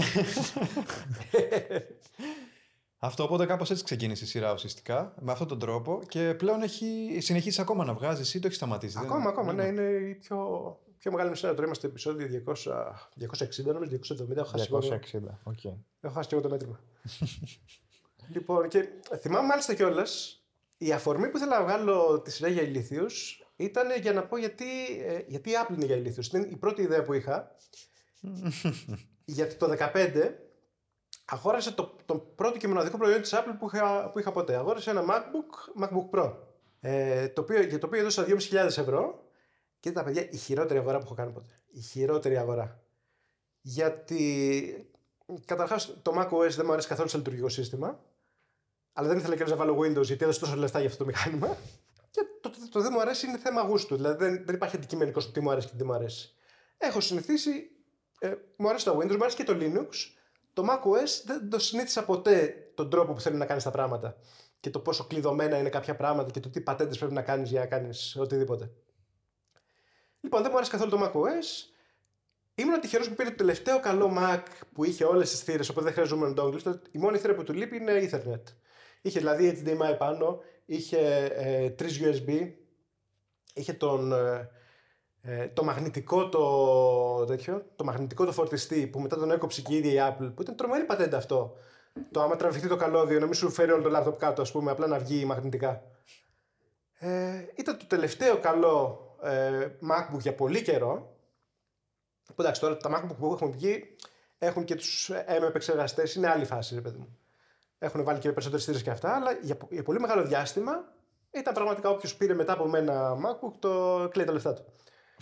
Αυτό, οπότε κάπως έτσι ξεκίνησε η σειρά ουσιαστικά, με αυτόν τον τρόπο, και πλέον συνεχίσει ακόμα να βγάζει ή το έχει σταματήσει? Ακόμα, ναι, είναι η πιο μεγάλη μισή. Τώρα είμαστε επεισόδιο 260, νομίζω, 270. Έχω χάσει 260, okay. Έχω χάσει και εγώ το μέτρημα. Λοιπόν, και θυμάμαι μάλιστα κιόλας, η αφορμή που ήθελα να βγάλω τη σειρά για ηλίθιους ήταν για να πω γιατί η Apple είναι για ηλίθιους. Είναι η πρώτη ιδέα που είχα. Γιατί το 2015 αγόρασα το πρώτο και μοναδικό προϊόν της Apple που είχα ποτέ. Αγόρασα ένα MacBook Pro, για το οποίο έδωσα 2.500 ευρώ, και ήταν, παιδιά, η χειρότερη αγορά που έχω κάνει ποτέ. Η χειρότερη αγορά. Γιατί καταρχάς το macOS δεν μου αρέσει καθόλου σαν λειτουργικό σύστημα, αλλά δεν ήθελα και να βάλω Windows γιατί έδωσε τόσο λεφτά για αυτό το μηχάνημα. Και το δεν μου αρέσει είναι θέμα γούστου. Δηλαδή δεν υπάρχει αντικειμενικό στο τι μου αρέσει και τι μου αρέσει. Έχω συνηθίσει, μου αρέσει το Windows, μου αρέσει και το Linux. Το macOS δεν το συνήθισα ποτέ τον τρόπο που θέλει να κάνεις τα πράγματα. Και το πόσο κλειδωμένα είναι κάποια πράγματα και το τι πατέντες πρέπει να κάνεις για να κάνεις οτιδήποτε. Λοιπόν, δεν μου άρεσε καθόλου το macOS. Ήμουν τυχερός που πήρε το τελευταίο καλό Mac που είχε όλες τις θύρες, οπότε δεν χρειαζόμουν dongles. Η μόνη θύρα που του λείπει είναι Ethernet. Είχε δηλαδή HDMI πάνω, είχε 3 USB, είχε το μαγνητικό το μαγνητικό το φορτιστή που μετά τον έκοψε και η ίδια η Apple, που ήταν τρομερή πατέντα αυτό. Το άμα τραβηχτεί το καλώδιο να μην σου φέρει όλο το laptop κάτω, ας πούμε, απλά να βγει μαγνητικά. Ήταν το τελευταίο καλό MacBook για πολύ καιρό. Εντάξει, τώρα τα MacBook που έχουν βγει έχουν και τους M επεξεργαστές, είναι άλλη φάση, ρε παιδί μου. Έχουν βάλει και περισσότερες θύρες και αυτά, αλλά για πολύ μεγάλο διάστημα ήταν πραγματικά όποιος πήρε μετά από μένα MacBook το κλαίει τα λεφτά του.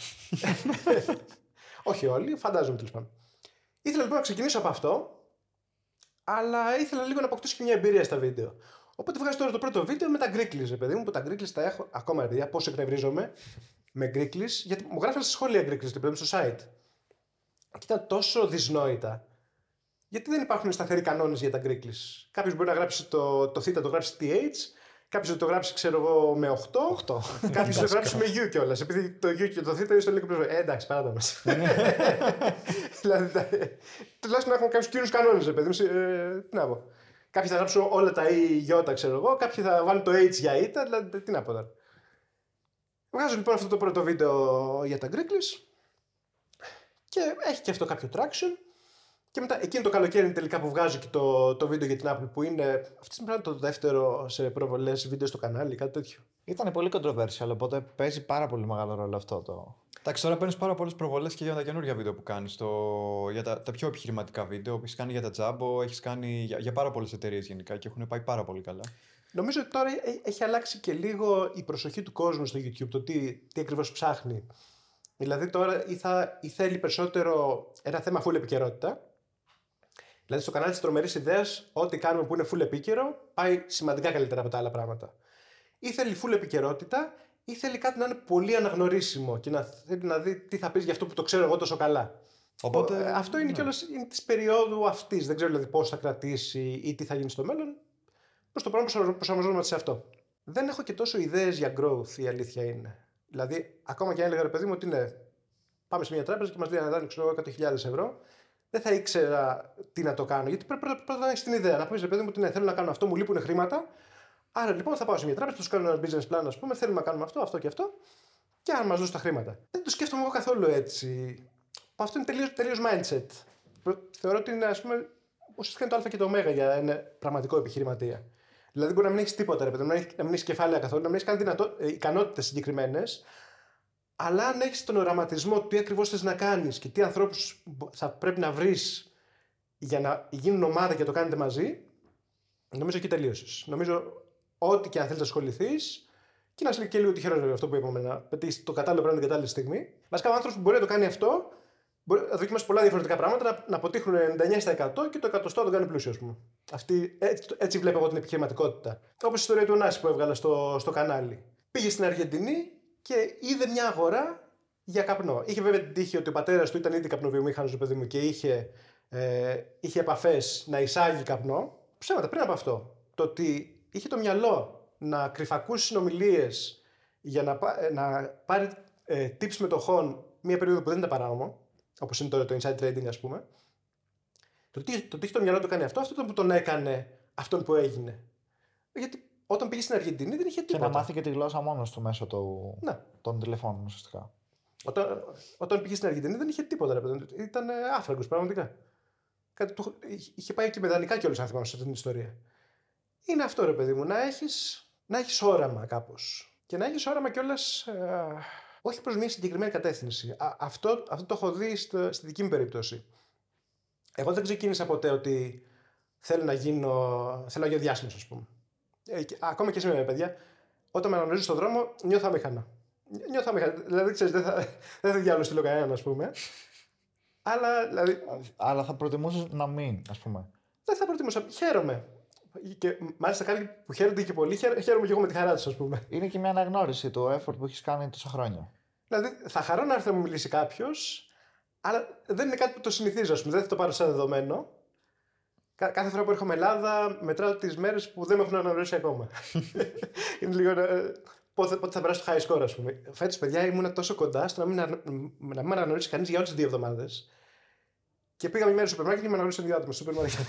Όχι όλοι, φαντάζομαι τέλος πάντων. Ήθελα λοιπόν να ξεκινήσω από αυτό, αλλά ήθελα λίγο να αποκτήσω και μια εμπειρία στα βίντεο. Οπότε βγάζω τώρα το πρώτο βίντεο με τα Gricklies, ρε παιδί μου, που τα Gricklies τα έχω ακόμα, ρε παιδιά, πόσο εκνευρίζομαι με Gricklies, γιατί μου γράφανε στα σχόλια Gricklies, ρε παιδί μου, στο site. Και ήταν τόσο δυσνόητα. Γιατί δεν υπάρχουν σταθεροί κανόνες για τα Gricklies. Κάποιος μπορεί να γράψει το θ, το γράψει TH, κάποιος το γράψει, ξέρω εγώ, με 8. Κάποιος το γράψει με U κιόλας. Επειδή το U και το θ είναι στο λίγο πιο. Εντάξει, παράτα μας. Δηλαδή, τουλάχιστον να έχουμε κάποιους κύριους κανόνες, ρε παιδί μου. Τι να πω. Κάποιοι θα γράψουν όλα τα Y, ξέρω εγώ, κάποιοι θα βάλουν το H για ΙΤΑ, δηλαδή τι να πω τώρα. Βγάζω λοιπόν αυτό το πρώτο βίντεο για τα Gricklies και έχει και αυτό κάποιο traction. Και μετά, εκείνο το καλοκαίρι είναι τελικά που βγάζω και το βίντεο για την Apple, που είναι αυτή τη στιγμή το δεύτερο σε προβολές βίντεο στο κανάλι, κάτι τέτοιο. Ήταν πολύ controversial, οπότε παίζει πάρα πολύ μεγάλο ρόλο αυτό το. Εντάξει, τώρα παίρνεις πάρα πολλές προβολές και για τα καινούργια βίντεο που κάνεις. Για τα πιο επιχειρηματικά βίντεο που έχεις κάνει για τα Jumbo, έχεις κάνει για πάρα πολλές εταιρείες γενικά και έχουν πάει πάρα πολύ καλά. Νομίζω ότι τώρα έχει αλλάξει και λίγο η προσοχή του κόσμου στο YouTube, το τι ακριβώς ψάχνει. Δηλαδή τώρα ή θέλει περισσότερο ένα θέμα full επικαιρότητα. Δηλαδή στο κανάλι της Τρομερής Ιδέας, ό,τι κάνουμε που είναι full επίκαιρο, πάει σημαντικά καλύτερα από τα άλλα πράγματα. Ή θέλει full επικαιρότητα, ή θέλει κάτι να είναι πολύ αναγνωρίσιμο και να θέλει να δει τι θα πεις για αυτό που το ξέρω εγώ τόσο καλά. Οπότε, αυτό είναι κιόλας της περίοδου αυτής. Δεν ξέρω δηλαδή πώς θα κρατήσει ή τι θα γίνει στο μέλλον. Προς το παρόν προσαρμοζόμαστε σε αυτό. Δεν έχω και τόσο ιδέες για growth, η αλήθεια είναι. Δηλαδή, ακόμα και αν έλεγα, ρε παιδί μου, ότι ναι, πάμε σε μια τράπεζα και μας λέει να δάνει 100.000 ευρώ. Δεν θα ήξερα τι να το κάνω. Γιατί πρέπει πρώτα να έχει την ιδέα. Να πει, ρε παιδί μου, ότι ναι, θέλω να κάνω αυτό, μου λείπουν χρήματα. Άρα λοιπόν θα πάω σε μια τράπεζα, του κάνω ένα business plan, α πούμε, θέλουμε να κάνουμε αυτό, αυτό και αυτό. Και αν μας δώσουν τα χρήματα. Δεν το σκέφτομαι εγώ καθόλου έτσι. Αυτό είναι τελείως mindset. Θεωρώ ότι είναι, ας πούμε, ουσιαστικά είναι το Α και το Ω για ένα πραγματικό επιχειρηματία. Δηλαδή, μπορεί να μην έχει τίποτα, ρε παιδί, να μην έχει κεφάλαια καθόλου, να μην έχει καν ικανότητες συγκεκριμένες, αλλά αν έχει τον οραματισμό του τι ακριβώς θες να κάνεις και τι ανθρώπους θα πρέπει να βρεις για να γίνουν ομάδα και να το κάνετε μαζί, νομίζω εκεί τελείωσες. Νομίζω ό,τι και αν θέλεις να ασχοληθείς, και να είσαι και λίγο τυχερός αυτό που είπαμε, να πετύχεις το κατάλληλο πράγμα την κατάλληλη στιγμή. Βασικά, ο άνθρωπος που μπορεί να το κάνει αυτό, μπορεί να δοκιμάσει πολλά διαφορετικά πράγματα, να αποτύχουν 99% και το 100% να τον κάνει πλούσιο, ας πούμε. Έτσι βλέπω εγώ την επιχειρηματικότητα. Όπως η ιστορία του Νάση που έβγαλα στο κανάλι. Πήγε στην Αργεντινή και είδε μια αγορά για καπνό. Είχε βέβαια την τύχη ότι ο πατέρας του ήταν ήδη καπνοβιομήχανος, παιδί μου, και είχε επαφές να εισάγει καπνό. Ψέματα πριν από αυτό. Το ότι είχε το μυαλό να κρυφακούσει συνομιλίες για να πάρει tips μετοχών μια περίοδο που δεν ήταν παράνομο, όπως είναι τώρα το inside trading, ας πούμε. Το ότι είχε το μυαλό του κάνει αυτό ήταν που τον έκανε αυτόν που έγινε. Γιατί όταν πήγε στην Αργεντινή δεν είχε τίποτα. Και να μάθει και τη γλώσσα μόνος του μέσω των τηλεφώνων, ουσιαστικά. Όταν πήγε στην Αργεντινή δεν είχε τίποτα. Ήταν άφραγκος, πραγματικά. Είχε πάει και με δανεικά κιόλας, αν θυμάμαι, σε αυτή την ιστορία. Είναι αυτό, ρε παιδί μου, να έχεις όραμα κάπως. Και να έχεις όραμα κιόλας. Όχι προς μια συγκεκριμένη κατεύθυνση. Αυτό το έχω δει στη δική μου περίπτωση. Εγώ δεν ξεκίνησα ποτέ ότι θέλω να γίνω διάσημος, ας πούμε. Ακόμα και σήμερα, παιδιά, όταν με αναγνωρίζω στον δρόμο, νιώθω αμήχανα. Δηλαδή, ξέρεις, δεν θα διάλογο στείλω κανέναν, ας πούμε. Αλλά θα προτιμούσες να μην, ας πούμε. Δεν θα προτιμούσα. Χαίρομαι. Και μάλιστα κάποιοι που χαίρονται και πολύ, χαίρομαι και εγώ με τη χαρά τους, ας πούμε. Είναι και μια αναγνώριση του effort που έχεις κάνει τόσα χρόνια. Δηλαδή, θα χαρώ να έρθει να μου μιλήσει κάποιος, αλλά δεν είναι κάτι που το συνηθίζω, ας πούμε. Δεν θα το πάρω σαν δεδομένο. Κάθε φορά που έρχομαι Ελλάδα, μετράω τις μέρες που δεν με έχουν αναγνωρίσει ακόμα. Είναι λίγο. Πότε θα περάσω το high score, ας πούμε. Φέτος, παιδιά, ήμουν τόσο κοντά στο να μην με αναγνωρίσει κανείς για όλες τις 2 εβδομάδες. Και πήγα μια μέρα στο σούπερ μάρκετ και με αναγνώρισαν 2 άτομα στο σούπερ μάρκετ.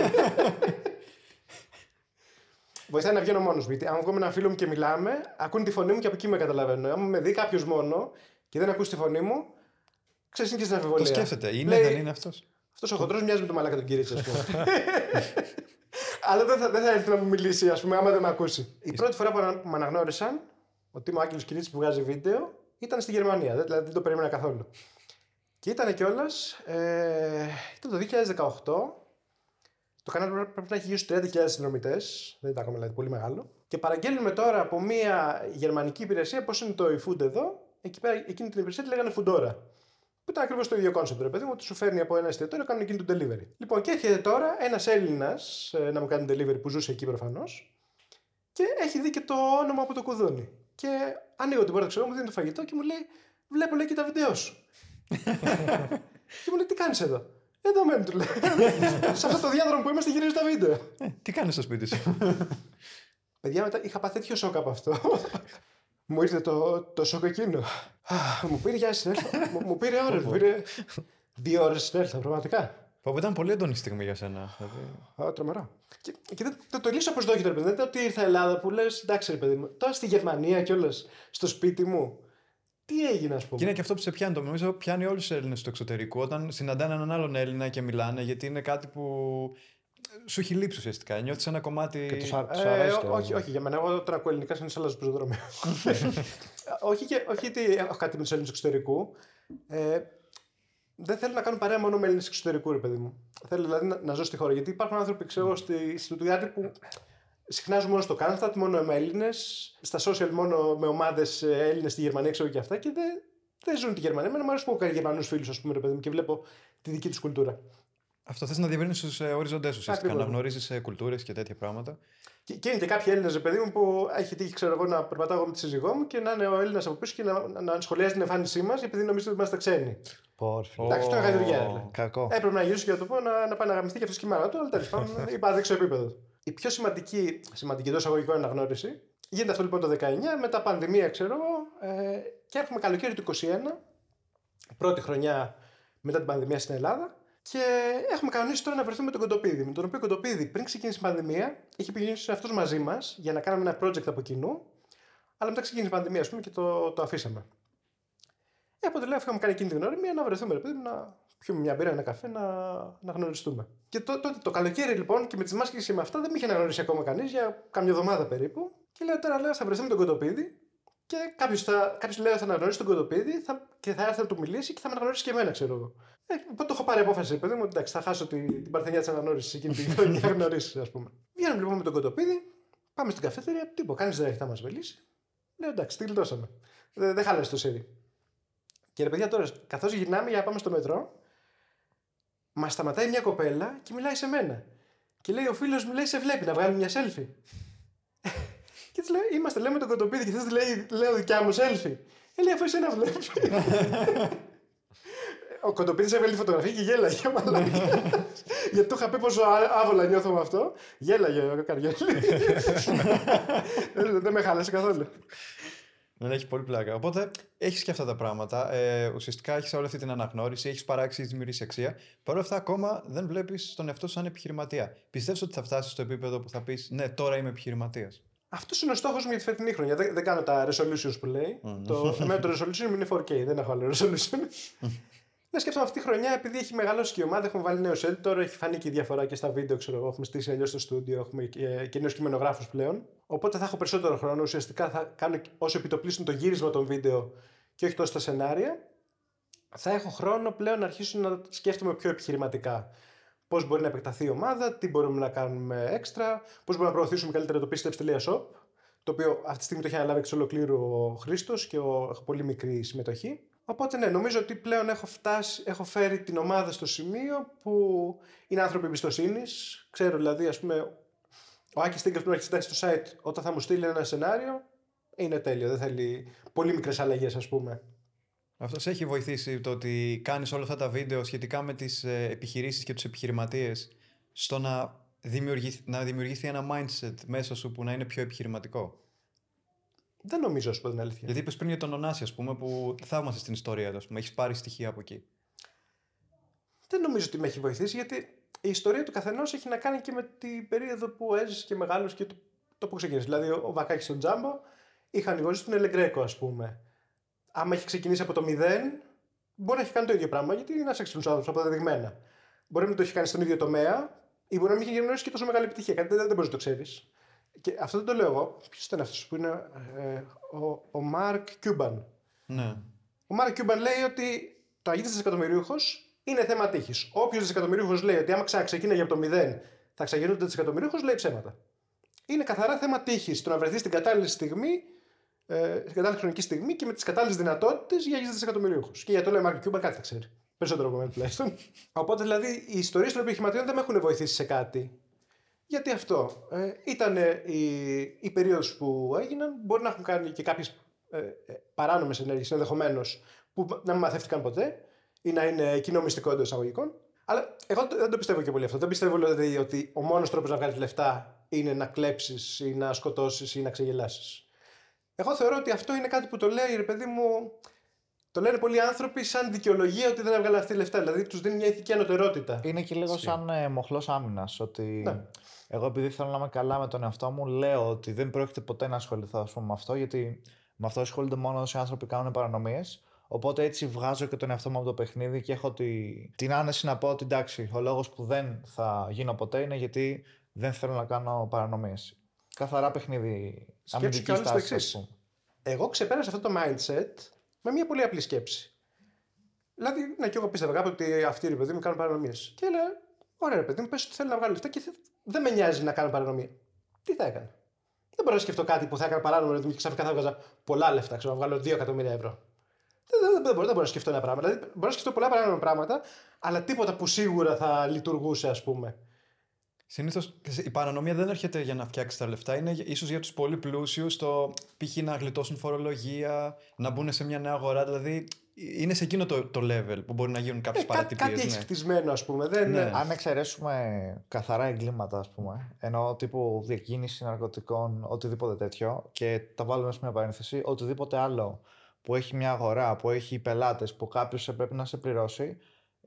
Βοηθάει να βγαίνω μόνος μου. Γιατί αν βγω με έναν φίλο μου και μιλάμε, ακούν τη φωνή μου και από εκεί με καταλαβαίνω. Αν με δει κάποιος μόνο και δεν ακούσει τη φωνή μου, ξέρεις, είναι και στην αμφιβολία. Το σκέφτεται, δεν είναι αυτός. Αυτός ο χοντρός μοιάζει με τον μαλάκα τον Κυρίτσι, ας πούμε. Αλλά δεν θα έρθει να μου μιλήσει, ας πούμε, άμα δεν με ακούσει. Η πρώτη φορά που με αναγνώρισαν ότι είμαι ο Άγγελος Κυρίτσης που βγάζει βίντεο ήταν στη Γερμανία. Δηλαδή δεν το περίμενα καθόλου. Και ήταν κιόλας. Ήταν το 2018. Το κανάλι πρέπει να έχει γύρω στους 30.000 συνδρομητές. Δεν ήταν ακόμα δηλαδή πολύ μεγάλο. Και παραγγέλνουμε τώρα από μια γερμανική υπηρεσία, πώς είναι το eFood εδώ. Εκεί πέρα, εκείνη την υπηρεσία τη λέγανε Foodora. Που ήταν ακριβώς το ίδιο κόνσεπτ, ρε παιδί μου, ότι σου φέρνει από ένα εστιατόριο, κάνουν εκείνη το delivery. Λοιπόν, και έρχεται τώρα ένας Έλληνας να μου κάνει delivery που ζούσε εκεί προφανώς. Και έχει δει και το όνομα από το κουδούνι. Και ανοίγω την πόρτα, μου δίνει το φαγητό και μου λέει: Βλέπω, λέει, και τα βίντεο σου. Και μου λέει: Τι κάνεις εδώ? Εδώ μένει, του λέει. Σε αυτό το διάδρομο που είμαστε γυρίζω τα βίντεο. Τι κάνεις στο σπίτι σου? Παιδιά, μετά είχα πάθει τέτοιο σοκ από αυτό. Μου ήρθε το σοκ εκείνο. Μου πήρε για συνέλθω. Μου πήρε ώρες. Μου πήρε 2 ώρες συνέλθω, πραγματικά. Ήταν πολύ έντονη στιγμή για σένα. Τρομερό. Και δεν το λύσω προσδόκητο, ρε παιδί. Δεν είναι ότι ήρθα Ελλάδα που λες: Εντάξει, ρε παιδί μου, τώρα στη Γερμανία κιόλας, στο σπίτι μου. Τι έγινε, ας πούμε. Και είναι και αυτό που σε πιάνει. Το νομίζω πιάνει όλους τους Έλληνες στο εξωτερικό όταν συναντάνε έναν άλλον Έλληνα και μιλάνε, γιατί είναι κάτι που σου έχει λείψει ουσιαστικά. Νιώθεις ένα κομμάτι. Και τους αρέσει. Όχι, για μένα. Εγώ όταν ακούω ελληνικά, σαν σε αλλάζω πεζοδρόμιο. όχι γιατί έχω κάτι με τους Έλληνες εξωτερικού. Δεν θέλω να κάνω παρέα μόνο με Έλληνες εξωτερικού, ρε παιδί μου. Θέλω δηλαδή να ζω στη χώρα. Γιατί υπάρχουν άνθρωποι, ξέρω, στη Στουτγκάρδη που συχνάζουν μόνο στο Κάνστατ, μόνο με Έλληνες, στα social μόνο με ομάδες Έλληνες στη Γερμανία, ξέρω και αυτά, και δεν ζουν τη Γερμανία. Εμένα μου αρέσει που έχω κάνει Γερμανούς φίλους, ας πούμε, ρε παιδί μου, και βλέπω τη δική τους κουλτούρα. Αυτό θες να διευρύνεις τους οριζοντές σου, ουσιαστικά, να γνωρίζεις κουλτούρες και τέτοια πράγματα. Και είναι και κάποιοι Έλληνες, ρε παιδί μου, που έχει τύχει, ξέρω εγώ, να περπατάω με τη σύζυγό μου και να είναι ο Έλληνας από πίσω και να σχολιάζει την εμφάνισή μας, επειδή νομίζετε ότι είμαστε ξένοι. Εντάξει, αυτό είναι γαϊδουριά. Κακό. Έπρεπε να γυρίσω και να το πω να πάει να γαμιστεί και αυτό σκημάρα του, αλλά τέλος πάντων είπα αδέξω επίπεδο. Η πιο σημαντική εντός εισαγωγικών αναγνώριση γίνεται αυτό λοιπόν το 19, μετά πανδημία, ξέρω εγώ, και έρχομαι καλοκαίρι του 21, πρώτη χρονιά μετά την πανδημία στην Ελλάδα. Και έχουμε κανονίσει τώρα να βρεθούμε με τον Κοντοπίδη. Με τον οποίο Κοντοπίδη πριν ξεκίνησε η πανδημία είχε πηγαίνει αυτός μαζί μας για να κάνουμε ένα project από κοινού. Αλλά μετά ξεκίνησε η πανδημία, ας πούμε, και το αφήσαμε. Οπότε λέω, είχαμε κάνει εκείνη την γνωριμία να βρεθούμε, ρε παιδί μου, να πιούμε μια μπύρα, ένα καφέ, να γνωριστούμε. Και τότε το καλοκαίρι λοιπόν και με τις μάσκες και με αυτά δεν με είχε αναγνωρίσει ακόμα κανείς για κάμια εβδομάδα περίπου. Και λέω τώρα, θα βρεθούμε τον Κοντοπίδη και κάποιος λέει θα αναγνωρίσει τον Κοντοπίδη και θα έρθει να του μιλήσει και θα με αναγνωρίσει και εμένα, ξέρω εγώ. Οπότε το έχω πάρει απόφαση, παιδί μου, ότι εντάξει, θα χάσω την παρθενιά τη αναγνώριση εκείνη την χρονιά γνωρίσει, α πούμε. Βγαίνουμε λοιπόν με τον Κοντοπίδη, πάμε στην καφέτερια, τίποτα, κανείς δεν έχει να μας μιλήσει. Λέω εντάξει, τη γλιτώσαμε. Δεν χάλασε το σερί. Και ρε παιδιά, τώρα, καθώς γυρνάμε για να πάμε στο μετρό, μας σταματάει μια κοπέλα και μιλάει σε μένα. Και λέει: ο φίλος μου λέει: σε βλέπει να βγάλει μια selfie. Και της λέω: είμαστε, λέμε τον Κοντοπίδη και θες λέω δικιά μου selfie. Λέει: αφού εσένα βλέπει. Ο Κοντοπίδης έβγαλε τη φωτογραφία και γέλαγε. Γιατί του είχα πει πόσο άβολα νιώθω με αυτό. Γέλαγε ο Καριόλη. Δεν με χάλασε καθόλου. Δεν έχει πολύ πλάκα. Οπότε έχει και αυτά τα πράγματα. Ουσιαστικά έχει όλη αυτή την αναγνώριση, έχει παράξει, έχει δημιουργήσει αξία. Παρ' όλα αυτά, ακόμα δεν βλέπει τον εαυτό σου σαν επιχειρηματία. Πιστεύει ότι θα φτάσει στο επίπεδο που θα πει: ναι, τώρα είμαι επιχειρηματίας? Αυτό είναι ο στόχος μου για τη φετινή χρονιά. Δεν κάνω τα resolutions που λέει. Εμένα το resolution μου είναι 4K, δεν έχω άλλο resolution. Να σκέφτομαι αυτή τη χρονιά, επειδή έχει μεγαλώσει και η ομάδα, έχουμε βάλει νέο editor, έχει φανεί και η διαφορά και στα βίντεο, ξέρω εγώ. Έχουμε στήσει αλλιώς στο στούντιο, έχουμε και νέους κειμενογράφους πλέον. Οπότε θα έχω περισσότερο χρόνο. Ουσιαστικά θα κάνω όσο επιτοπλίστων το γύρισμα των βίντεο και όχι τόσο τα σενάρια. Θα έχω χρόνο πλέον να αρχίσω να σκέφτομαι πιο επιχειρηματικά. Πώς μπορεί να επεκταθεί η ομάδα, τι μπορούμε να κάνουμε έξτρα, πώς μπορούμε να προωθήσουμε καλύτερα το psteps.shop, το οποίο αυτή τη στιγμή το έχει αναλάβει εξ ολοκλήρου ο Χρήστος και έχω πολύ μικρή συμμετοχή. Οπότε ναι, νομίζω ότι πλέον έχω φέρει την ομάδα στο σημείο που είναι άνθρωποι εμπιστοσύνης. Ξέρω δηλαδή, ας πούμε, ο Άκης Τίγκας που έχει συντάξει στο site, όταν θα μου στείλει ένα σενάριο, είναι τέλειο. Δεν θέλει πολύ μικρές αλλαγές, ας πούμε. Αυτό σε έχει βοηθήσει το ότι κάνεις όλα αυτά τα βίντεο σχετικά με τις επιχειρήσεις και τους επιχειρηματίες στο να δημιουργηθεί ένα mindset μέσα σου που να είναι πιο επιχειρηματικό? Δεν νομίζω, ας πω την αλήθεια. Γιατί είπες πριν για τον Ωνάση, ας πούμε, που θαύμασες την ιστορία του, έχεις πάρει στοιχεία από εκεί. Δεν νομίζω ότι με έχει βοηθήσει, γιατί η ιστορία του καθενός έχει να κάνει και με την περίοδο που έζησε και μεγάλος και το που ξεκίνησε. Δηλαδή, ο Βακάκης στον Τζάμπο είχαν γνωρίσει τον Ελεγκρέκο, ας πούμε. Άμα έχει ξεκινήσει από το 0, μπορεί να έχει κάνει το ίδιο πράγμα, γιατί είναι άσεξι του άνθρωπου, αποδεδειγμένα. Μπορεί να μην το έχει κάνει στον ίδιο τομέα, ή μπορεί να μην έχει γνωρίσει και τόσο μεγάλη επιτυχία. Κάτι δεν μπορεί να το ξέρει. Και αυτό δεν το λέω εγώ. Ποιο ήταν αυτό που είναι ο Μαρκ Κιούμπαν. Ναι. Ο Μαρκ Κιούμπαν λέει ότι το να γίνει δισεκατομμυρίουχος είναι θέμα τύχης. Όποιος δισεκατομμυρίουχος λέει ότι άμα ξεκίναγε από το 0 θα ξαγίνονται δισεκατομμυρίουχος, λέει ψέματα. Είναι καθαρά θέμα τύχης το να βρεθεί στην κατάλληλη στιγμή, στην κατάλληλη χρονική στιγμή και με τις κατάλληλες δυνατότητες για να γίνει δισεκατομμυρίουχος. Και για το λέει ο Μαρκ Κιούμπαν κάτι θα ξέρει. Περισσότερο από μένα τουλάχιστον. Οπότε δηλαδή οι ιστορίες των επιχειρηματιών δεν με έχουν βοηθήσει σε κάτι. Γιατί αυτό ήταν η περίοδος που έγιναν. Μπορεί να έχουν κάνει και κάποιες παράνομες ενέργειες ενδεχομένως που να μην μαθεύτηκαν ποτέ ή να είναι κοινό μυστικό εντός εισαγωγικών. Αλλά εγώ δεν το πιστεύω και πολύ αυτό. Δεν πιστεύω δηλαδή ότι ο μόνος τρόπος να βγάλεις λεφτά είναι να κλέψεις ή να σκοτώσεις ή να ξεγελάσεις. Εγώ θεωρώ ότι αυτό είναι κάτι που το λέει, ρε παιδί μου, το λένε πολλοί άνθρωποι σαν δικαιολογία ότι δεν έβγαλαν αυτή λεφτά. Δηλαδή τους δίνει μια ηθική ανωτερότητα. Είναι και λίγο σαν μοχλός άμυνας. Ότι ναι. Εγώ επειδή θέλω να είμαι καλά με τον εαυτό μου, λέω ότι δεν πρόκειται ποτέ να ασχοληθώ, ας πούμε, με αυτό, γιατί με αυτό ασχολούνται μόνο όσοι άνθρωποι κάνουν παρανομίες. Οπότε έτσι βγάζω και τον εαυτό μου από το παιχνίδι και έχω την άνεση να πω ότι εντάξει, ο λόγος που δεν θα γίνω ποτέ είναι γιατί δεν θέλω να κάνω παρανομίες. Καθαρά παιχνίδι. Αμυντική στάση, ας πούμε. Εγώ ξεπέρασα αυτό το mindset με μια πολύ απλή σκέψη. Δηλαδή, ναι, και εγώ πίστευα κάποτε ότι αυτοί οι παιδί μου κάνουν παρανομίες. Και έλεγα, ωραία, ρε παιδί μου, πες ότι θέλω να βγάλω λεφτά και δεν με νοιάζει να κάνω παρανομία. Τι θα έκανα? Δεν μπορώ να σκεφτώ κάτι που θα έκανα παράνομο και ξαφνικά θα βγάζα πολλά λεφτά, ξέρω να βγάλω 2 εκατομμύρια ευρώ. Δεν μπορώ να σκεφτώ ένα πράγμα. Δηλαδή, μπορώ να σκεφτώ πολλά παράνομα πράγματα, αλλά τίποτα που σίγουρα θα λειτουργούσε, ας πούμε. Συνήθως η παρανομία δεν έρχεται για να φτιάξει τα λεφτά. Είναι ίσως για τους πολύ πλούσιους το π.χ. να γλιτώσουν φορολογία, να μπουν σε μια νέα αγορά. Δηλαδή είναι σε εκείνο το level που μπορεί να γίνουν κάποιες παρατυπίες. Κάτι έχει χτισμένο, ας πούμε. Ναι. Αν εξαιρέσουμε καθαρά εγκλήματα, ας πούμε, ενώ τύπου διακίνηση ναρκωτικών, οτιδήποτε τέτοιο, και τα βάλουμε σε μια παρένθεση, οτιδήποτε άλλο που έχει μια αγορά, που έχει πελάτες, που κάποιος πρέπει να σε πληρώσει,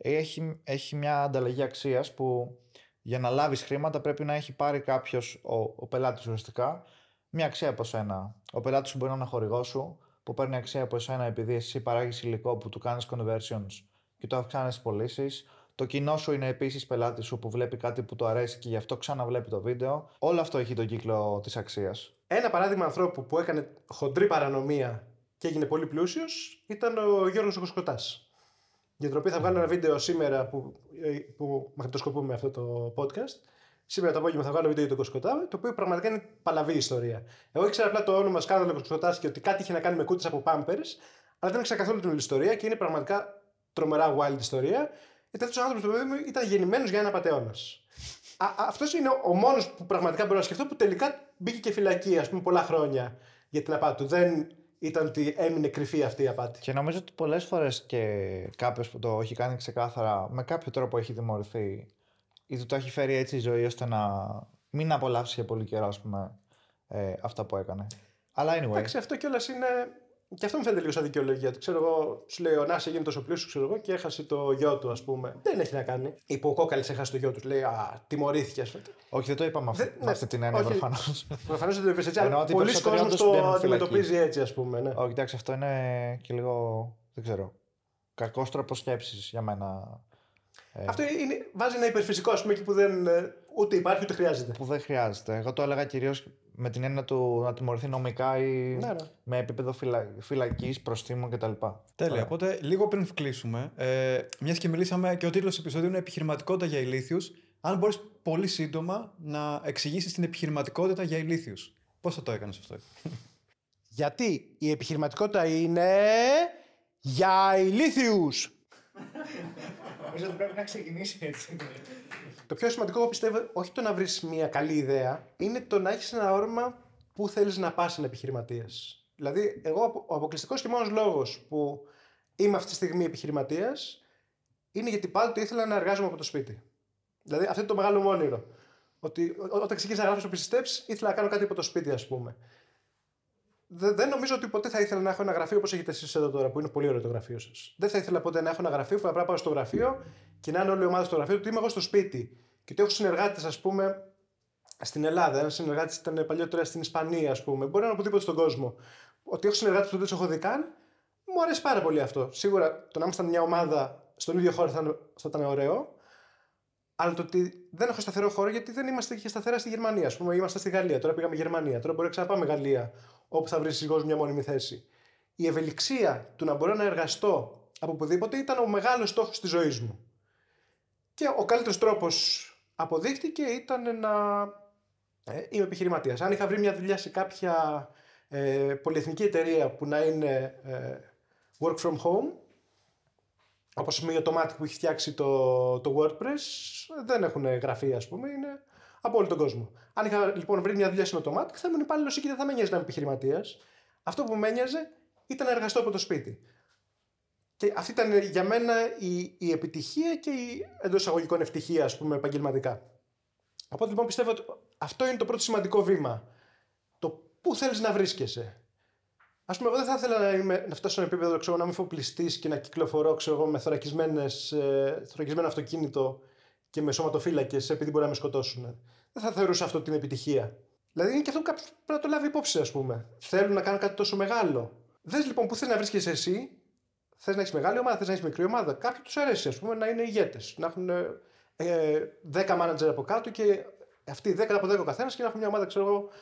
έχει μια ανταλλαγή αξίας που για να λάβεις χρήματα πρέπει να έχει πάρει κάποιος, ο πελάτης ουσιαστικά, μια αξία από σένα. Ο πελάτης σου μπορεί να είναι χορηγός σου, που παίρνει αξία από εσένα επειδή εσύ παράγεις υλικό που του κάνεις conversions και το αυξάνεις τις πωλήσεις. Το κοινό σου είναι επίσης πελάτη σου που βλέπει κάτι που του αρέσει και γι' αυτό ξαναβλέπει το βίντεο. Όλο αυτό έχει τον κύκλο της αξίας. Ένα παράδειγμα ανθρώπου που έκανε χοντρή παρανομία και έγινε πολύ πλούσιος ήταν ο Γιώργος ο Κοσκοτάς. Για την οποία θα βγάλω ένα βίντεο σήμερα που μαγνητοσκοπούμε αυτό το podcast. Σήμερα το απόγευμα θα βγάλω βίντεο για τον Κοσκοτά, το οποίο πραγματικά είναι παλαβή ιστορία. Εγώ ήξερα απλά το όνομα σκάνδαλο Κοσκοτάς και ότι κάτι είχε να κάνει με κούτες από Pampers, αλλά δεν ήξερα καθόλου την όλη ιστορία και είναι πραγματικά τρομερά wild ιστορία. Γιατί αυτός ο άνθρωπος ήταν γεννημένος για ένα απατεώνας. Αυτός είναι ο μόνος που πραγματικά μπορώ να σκεφτώ που τελικά μπήκε και φυλακή, ας πούμε, πολλά χρόνια για την απάτη του. Δεν ήταν ότι έμεινε κρυφή αυτή η απάτη. Και νομίζω ότι πολλές φορές και κάποιος που το έχει κάνει ξεκάθαρα, με κάποιο τρόπο έχει τιμωρηθεί ή του το έχει φέρει έτσι η ζωή ώστε να μην απολαύσει για πολύ καιρό, ας πούμε, αυτά που έκανε. Αλλά anyway. Εντάξει, αυτό κιόλας είναι. Και αυτό μου φαίνεται λίγο σαν δικαιολογία. Ξέρω εγώ, σου λέει ο Νάση έγινε τόσο πλούσιο, ξέρω εγώ, και έχασε το γιο του, ας πούμε. Δεν έχει να κάνει. Είπε ο Κόκαλης έχασε το γιο του. Λέει, τιμωρήθηκε, ας πούμε. Όχι, δεν το είπαμε με αυτή την έννοια προφανώς. Προφανώς δεν το είπες έτσι. Αλλά πολλοί κόσμοι το αντιμετωπίζει έτσι, ας πούμε. Ναι. Όχι, εντάξει, αυτό είναι και λίγο. Δεν ξέρω. Κακός τρόπος σκέψης για μένα. Αυτό βάζει ένα υπερφυσικό, ας πούμε, εκεί που δεν, ούτε υπάρχει ούτε χρειάζεται. Που δεν χρειάζεται. Εγώ το έλεγα κυρίως με την έννοια του να τιμωρηθεί νομικά ή με επίπεδο φυλακής, προστίμων κτλ. Τέλεια. Οπότε, λίγο πριν κλείσουμε, μιας και μιλήσαμε και ο τίτλος του επεισόδου είναι Επιχειρηματικότητα για ηλίθιους, αν μπορείς πολύ σύντομα να εξηγήσεις την επιχειρηματικότητα για ηλίθιους. Πώς θα το έκανες αυτό? Γιατί η επιχειρηματικότητα είναι για ηλίθιους. Νομίζω ότι πρέπει να ξεκινήσει έτσι. Το πιο σημαντικό, εγώ πιστεύω, όχι το να βρεις μια καλή ιδέα, είναι το να έχεις ένα όραμα που θέλεις να πας σαν επιχειρηματίας. Δηλαδή, εγώ ο αποκλειστικός και μόνος λόγος που είμαι αυτή τη στιγμή επιχειρηματίας είναι γιατί πάντοτε ήθελα να εργάζομαι από το σπίτι. Δηλαδή, αυτό είναι το μεγάλο μου όνειρο. Ότι όταν ξεκίνησα να γράφω στο PC Steps, ήθελα να κάνω κάτι από το σπίτι, ας πούμε. Δεν νομίζω ότι ποτέ θα ήθελα να έχω ένα γραφείο όπως έχετε εσείς εδώ τώρα, που είναι πολύ ωραίο το γραφείο σας. Δεν θα ήθελα ποτέ να έχω ένα γραφείο που απλά πάω στο γραφείο και να είναι όλη η ομάδα στο γραφείο, ότι είμαι εγώ στο σπίτι. Και ότι έχω συνεργάτες, ας πούμε, στην Ελλάδα. Ένα συνεργάτης ήταν παλιότερα στην Ισπανία, ας πούμε. Μπορεί να είναι οπουδήποτε στον κόσμο. Ότι έχω συνεργάτες που δεν τους έχω δει καν, μου αρέσει πάρα πολύ αυτό. Σίγουρα το να ήμασταν μια ομάδα στον ίδιο χώρο θα ήταν ωραίο. Αλλά το ότι δεν έχω σταθερό χώρο, γιατί δεν είμαστε και σταθερά στη Γερμανία. Ας πούμε, είμαστε στη Γαλλία, τώρα πήγαμε Γερμανία, τώρα μπορεί να ξαναπάμε Γαλλία, όπου θα βρει σιγώς μια μόνιμη θέση. Η ευελιξία του να μπορώ να εργαστώ από οπουδήποτε ήταν ο μεγάλος στόχος της ζωής μου. Και ο καλύτερος τρόπος αποδείχτηκε ήταν να είμαι επιχειρηματίας. Αν είχα βρει μια δουλειά σε κάποια πολυεθνική εταιρεία που να είναι work from home, όπως η Automatic που έχει φτιάξει το WordPress, δεν έχουν γραφεία, ας πούμε, είναι από όλο τον κόσμο. Αν είχα λοιπόν βρει μια δουλειά στην Automatic, θα ήμουν υπάλληλος εκεί και δεν θα με νοιάζει να είμαι επιχειρηματίας. Αυτό που με ένοιαζε ήταν να εργαστώ από το σπίτι. Και αυτή ήταν για μένα η επιτυχία και η εντός εισαγωγικών ευτυχία, ας πούμε, επαγγελματικά. Οπότε λοιπόν πιστεύω ότι αυτό είναι το πρώτο σημαντικό βήμα. Το πού θέλεις να βρίσκεσαι. Ας πούμε, εγώ δεν θα ήθελα να φτάσω σε ένα επίπεδο, ξέρω, να είμαι φοπλιστής και να κυκλοφορώ, ξέρω, με θωρακισμένο αυτοκίνητο και με σωματοφύλακες επειδή μπορεί να με σκοτώσουν. Δεν θα θεωρούσα αυτό την επιτυχία. Δηλαδή είναι και αυτό που κάποιος πρέπει να το λάβει υπόψη, ας πούμε. Θέλουν να κάνουν κάτι τόσο μεγάλο. Δες λοιπόν πού θες να βρίσκεσαι εσύ. Θες να έχεις μεγάλη ομάδα, θες να έχεις μικρή ομάδα. Κάποιοι τους αρέσει, ας πούμε, να είναι ηγέτες. Να έχουν 10 manager από κάτω και αυτοί 10 από 10 ο καθένας και να έχουν μια ομάδα, ξέρω εγώ,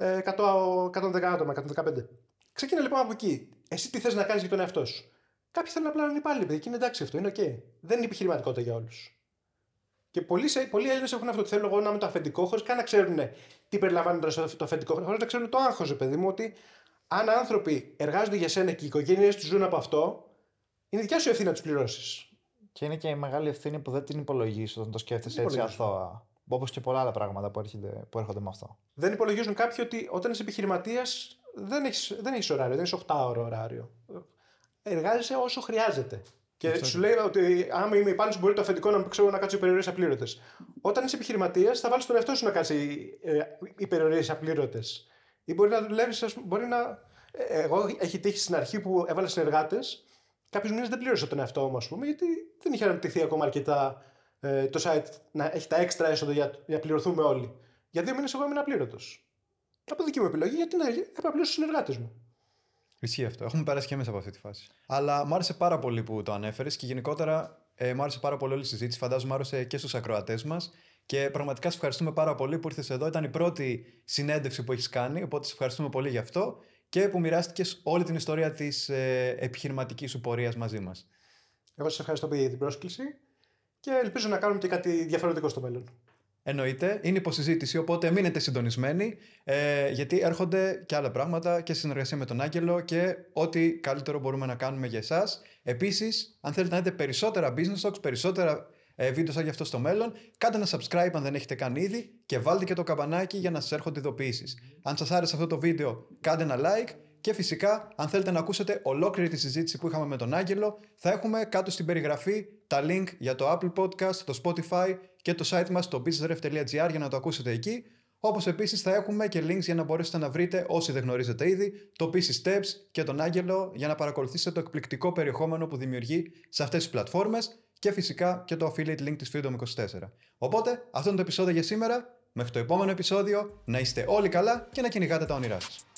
110 άτομα, 115. Ξεκίνα λοιπόν από εκεί. Εσύ τι θες να κάνεις για τον εαυτό σου. Κάποιοι θέλουν απλά να είναι υπάλληλοι, παιδί, και είναι εντάξει αυτό, είναι OK. Δεν είναι επιχειρηματικότητα για όλους. Και πολλοί Έλληνες έχουν αυτό. Θέλω εγώ να είμαι το αφεντικό, χωρίς καν να ξέρουν τι περιλαμβάνει το αφεντικό, χωρίς να ξέρουν το άγχος, παιδί μου, ότι αν άνθρωποι εργάζονται για σένα και οι οικογένειες τους ζουν από αυτό, είναι δικιά σου ευθύνη να τους πληρώσεις. Και είναι και η μεγάλη ευθύνη που δεν την υπολογίζεις όταν το σκέφτεσαι έτσι αθώα. Όπως και πολλά άλλα πράγματα που έρχονται με αυτό. Δεν υπολογίζουν κάποιοι ότι όταν είσαι επιχειρηματίας δεν έχεις ωράριο, δεν είσαι 8ωρο ωράριο. Εργάζεσαι όσο χρειάζεται. Και σου λέει ότι άμα είμαι υπάλληλος, μπορεί το αφεντικό να ξέρω να κάτσει υπερορίες απλήρωτες. Όταν είσαι επιχειρηματίας, θα βάλεις τον εαυτό σου να κάτσει υπερορίες απλήρωτες. Ή μπορεί να δουλεύεις, μπορεί να. Εγώ έχει τύχει στην αρχή που έβαλα συνεργάτες, κάποιους μήνες δεν πλήρωσα τον εαυτό μου, ας πούμε, γιατί δεν είχε αναπτυχθεί ακόμα αρκετά το site να έχει τα έξτρα έσοδα για να πληρωθούμε όλοι. Για 2 μήνες εγώ ήμουν απλήρωτος. Από δική μου επιλογή, γιατί να απλώς τους συνεργάτες μου. Ισχύει αυτό. Έχουμε περάσει και εμείς από αυτή τη φάση. Αλλά μου άρεσε πάρα πολύ που το ανέφερες και γενικότερα μου άρεσε πάρα πολύ όλη η συζήτηση. Φαντάζομαι άρεσε και στους ακροατές μας. Και πραγματικά σε ευχαριστούμε πάρα πολύ που ήρθες εδώ. Ήταν η πρώτη συνέντευξη που έχεις κάνει, οπότε σε ευχαριστούμε πολύ γι' αυτό και που μοιράστηκες όλη την ιστορία της επιχειρηματικής σου πορείας μαζί μας. Εγώ σας ευχαριστώ για την πρόσκληση και ελπίζω να κάνουμε και κάτι διαφορετικό στο μέλλον. Εννοείται, είναι υποσυζήτηση, οπότε μείνετε συντονισμένοι, γιατί έρχονται και άλλα πράγματα και συνεργασία με τον Άγγελο και ό,τι καλύτερο μπορούμε να κάνουμε για εσάς. Επίσης, αν θέλετε να δείτε περισσότερα business talks, περισσότερα βίντεο σαν γι' αυτό στο μέλλον, κάντε ένα subscribe αν δεν έχετε κάνει ήδη και βάλτε και το καμπανάκι για να σας έρχονται ειδοποιήσεις. Αν σας άρεσε αυτό το βίντεο, κάντε ένα like και φυσικά, αν θέλετε να ακούσετε ολόκληρη τη συζήτηση που είχαμε με τον Άγγελο, θα έχουμε κάτω στην περιγραφή τα link για το Apple Podcast, το Spotify και το site μας, το businessref.gr, για να το ακούσετε εκεί. Όπως επίσης θα έχουμε και links για να μπορέσετε να βρείτε, όσοι δεν γνωρίζετε ήδη, το PC Steps και τον Άγγελο για να παρακολουθήσετε το εκπληκτικό περιεχόμενο που δημιουργεί σε αυτές τις πλατφόρμες και φυσικά και το affiliate link της Freedom24. Οπότε, αυτό είναι το επεισόδιο για σήμερα. Μέχρι το επόμενο επεισόδιο, να είστε όλοι καλά και να κυνηγάτε τα όνειρά σας.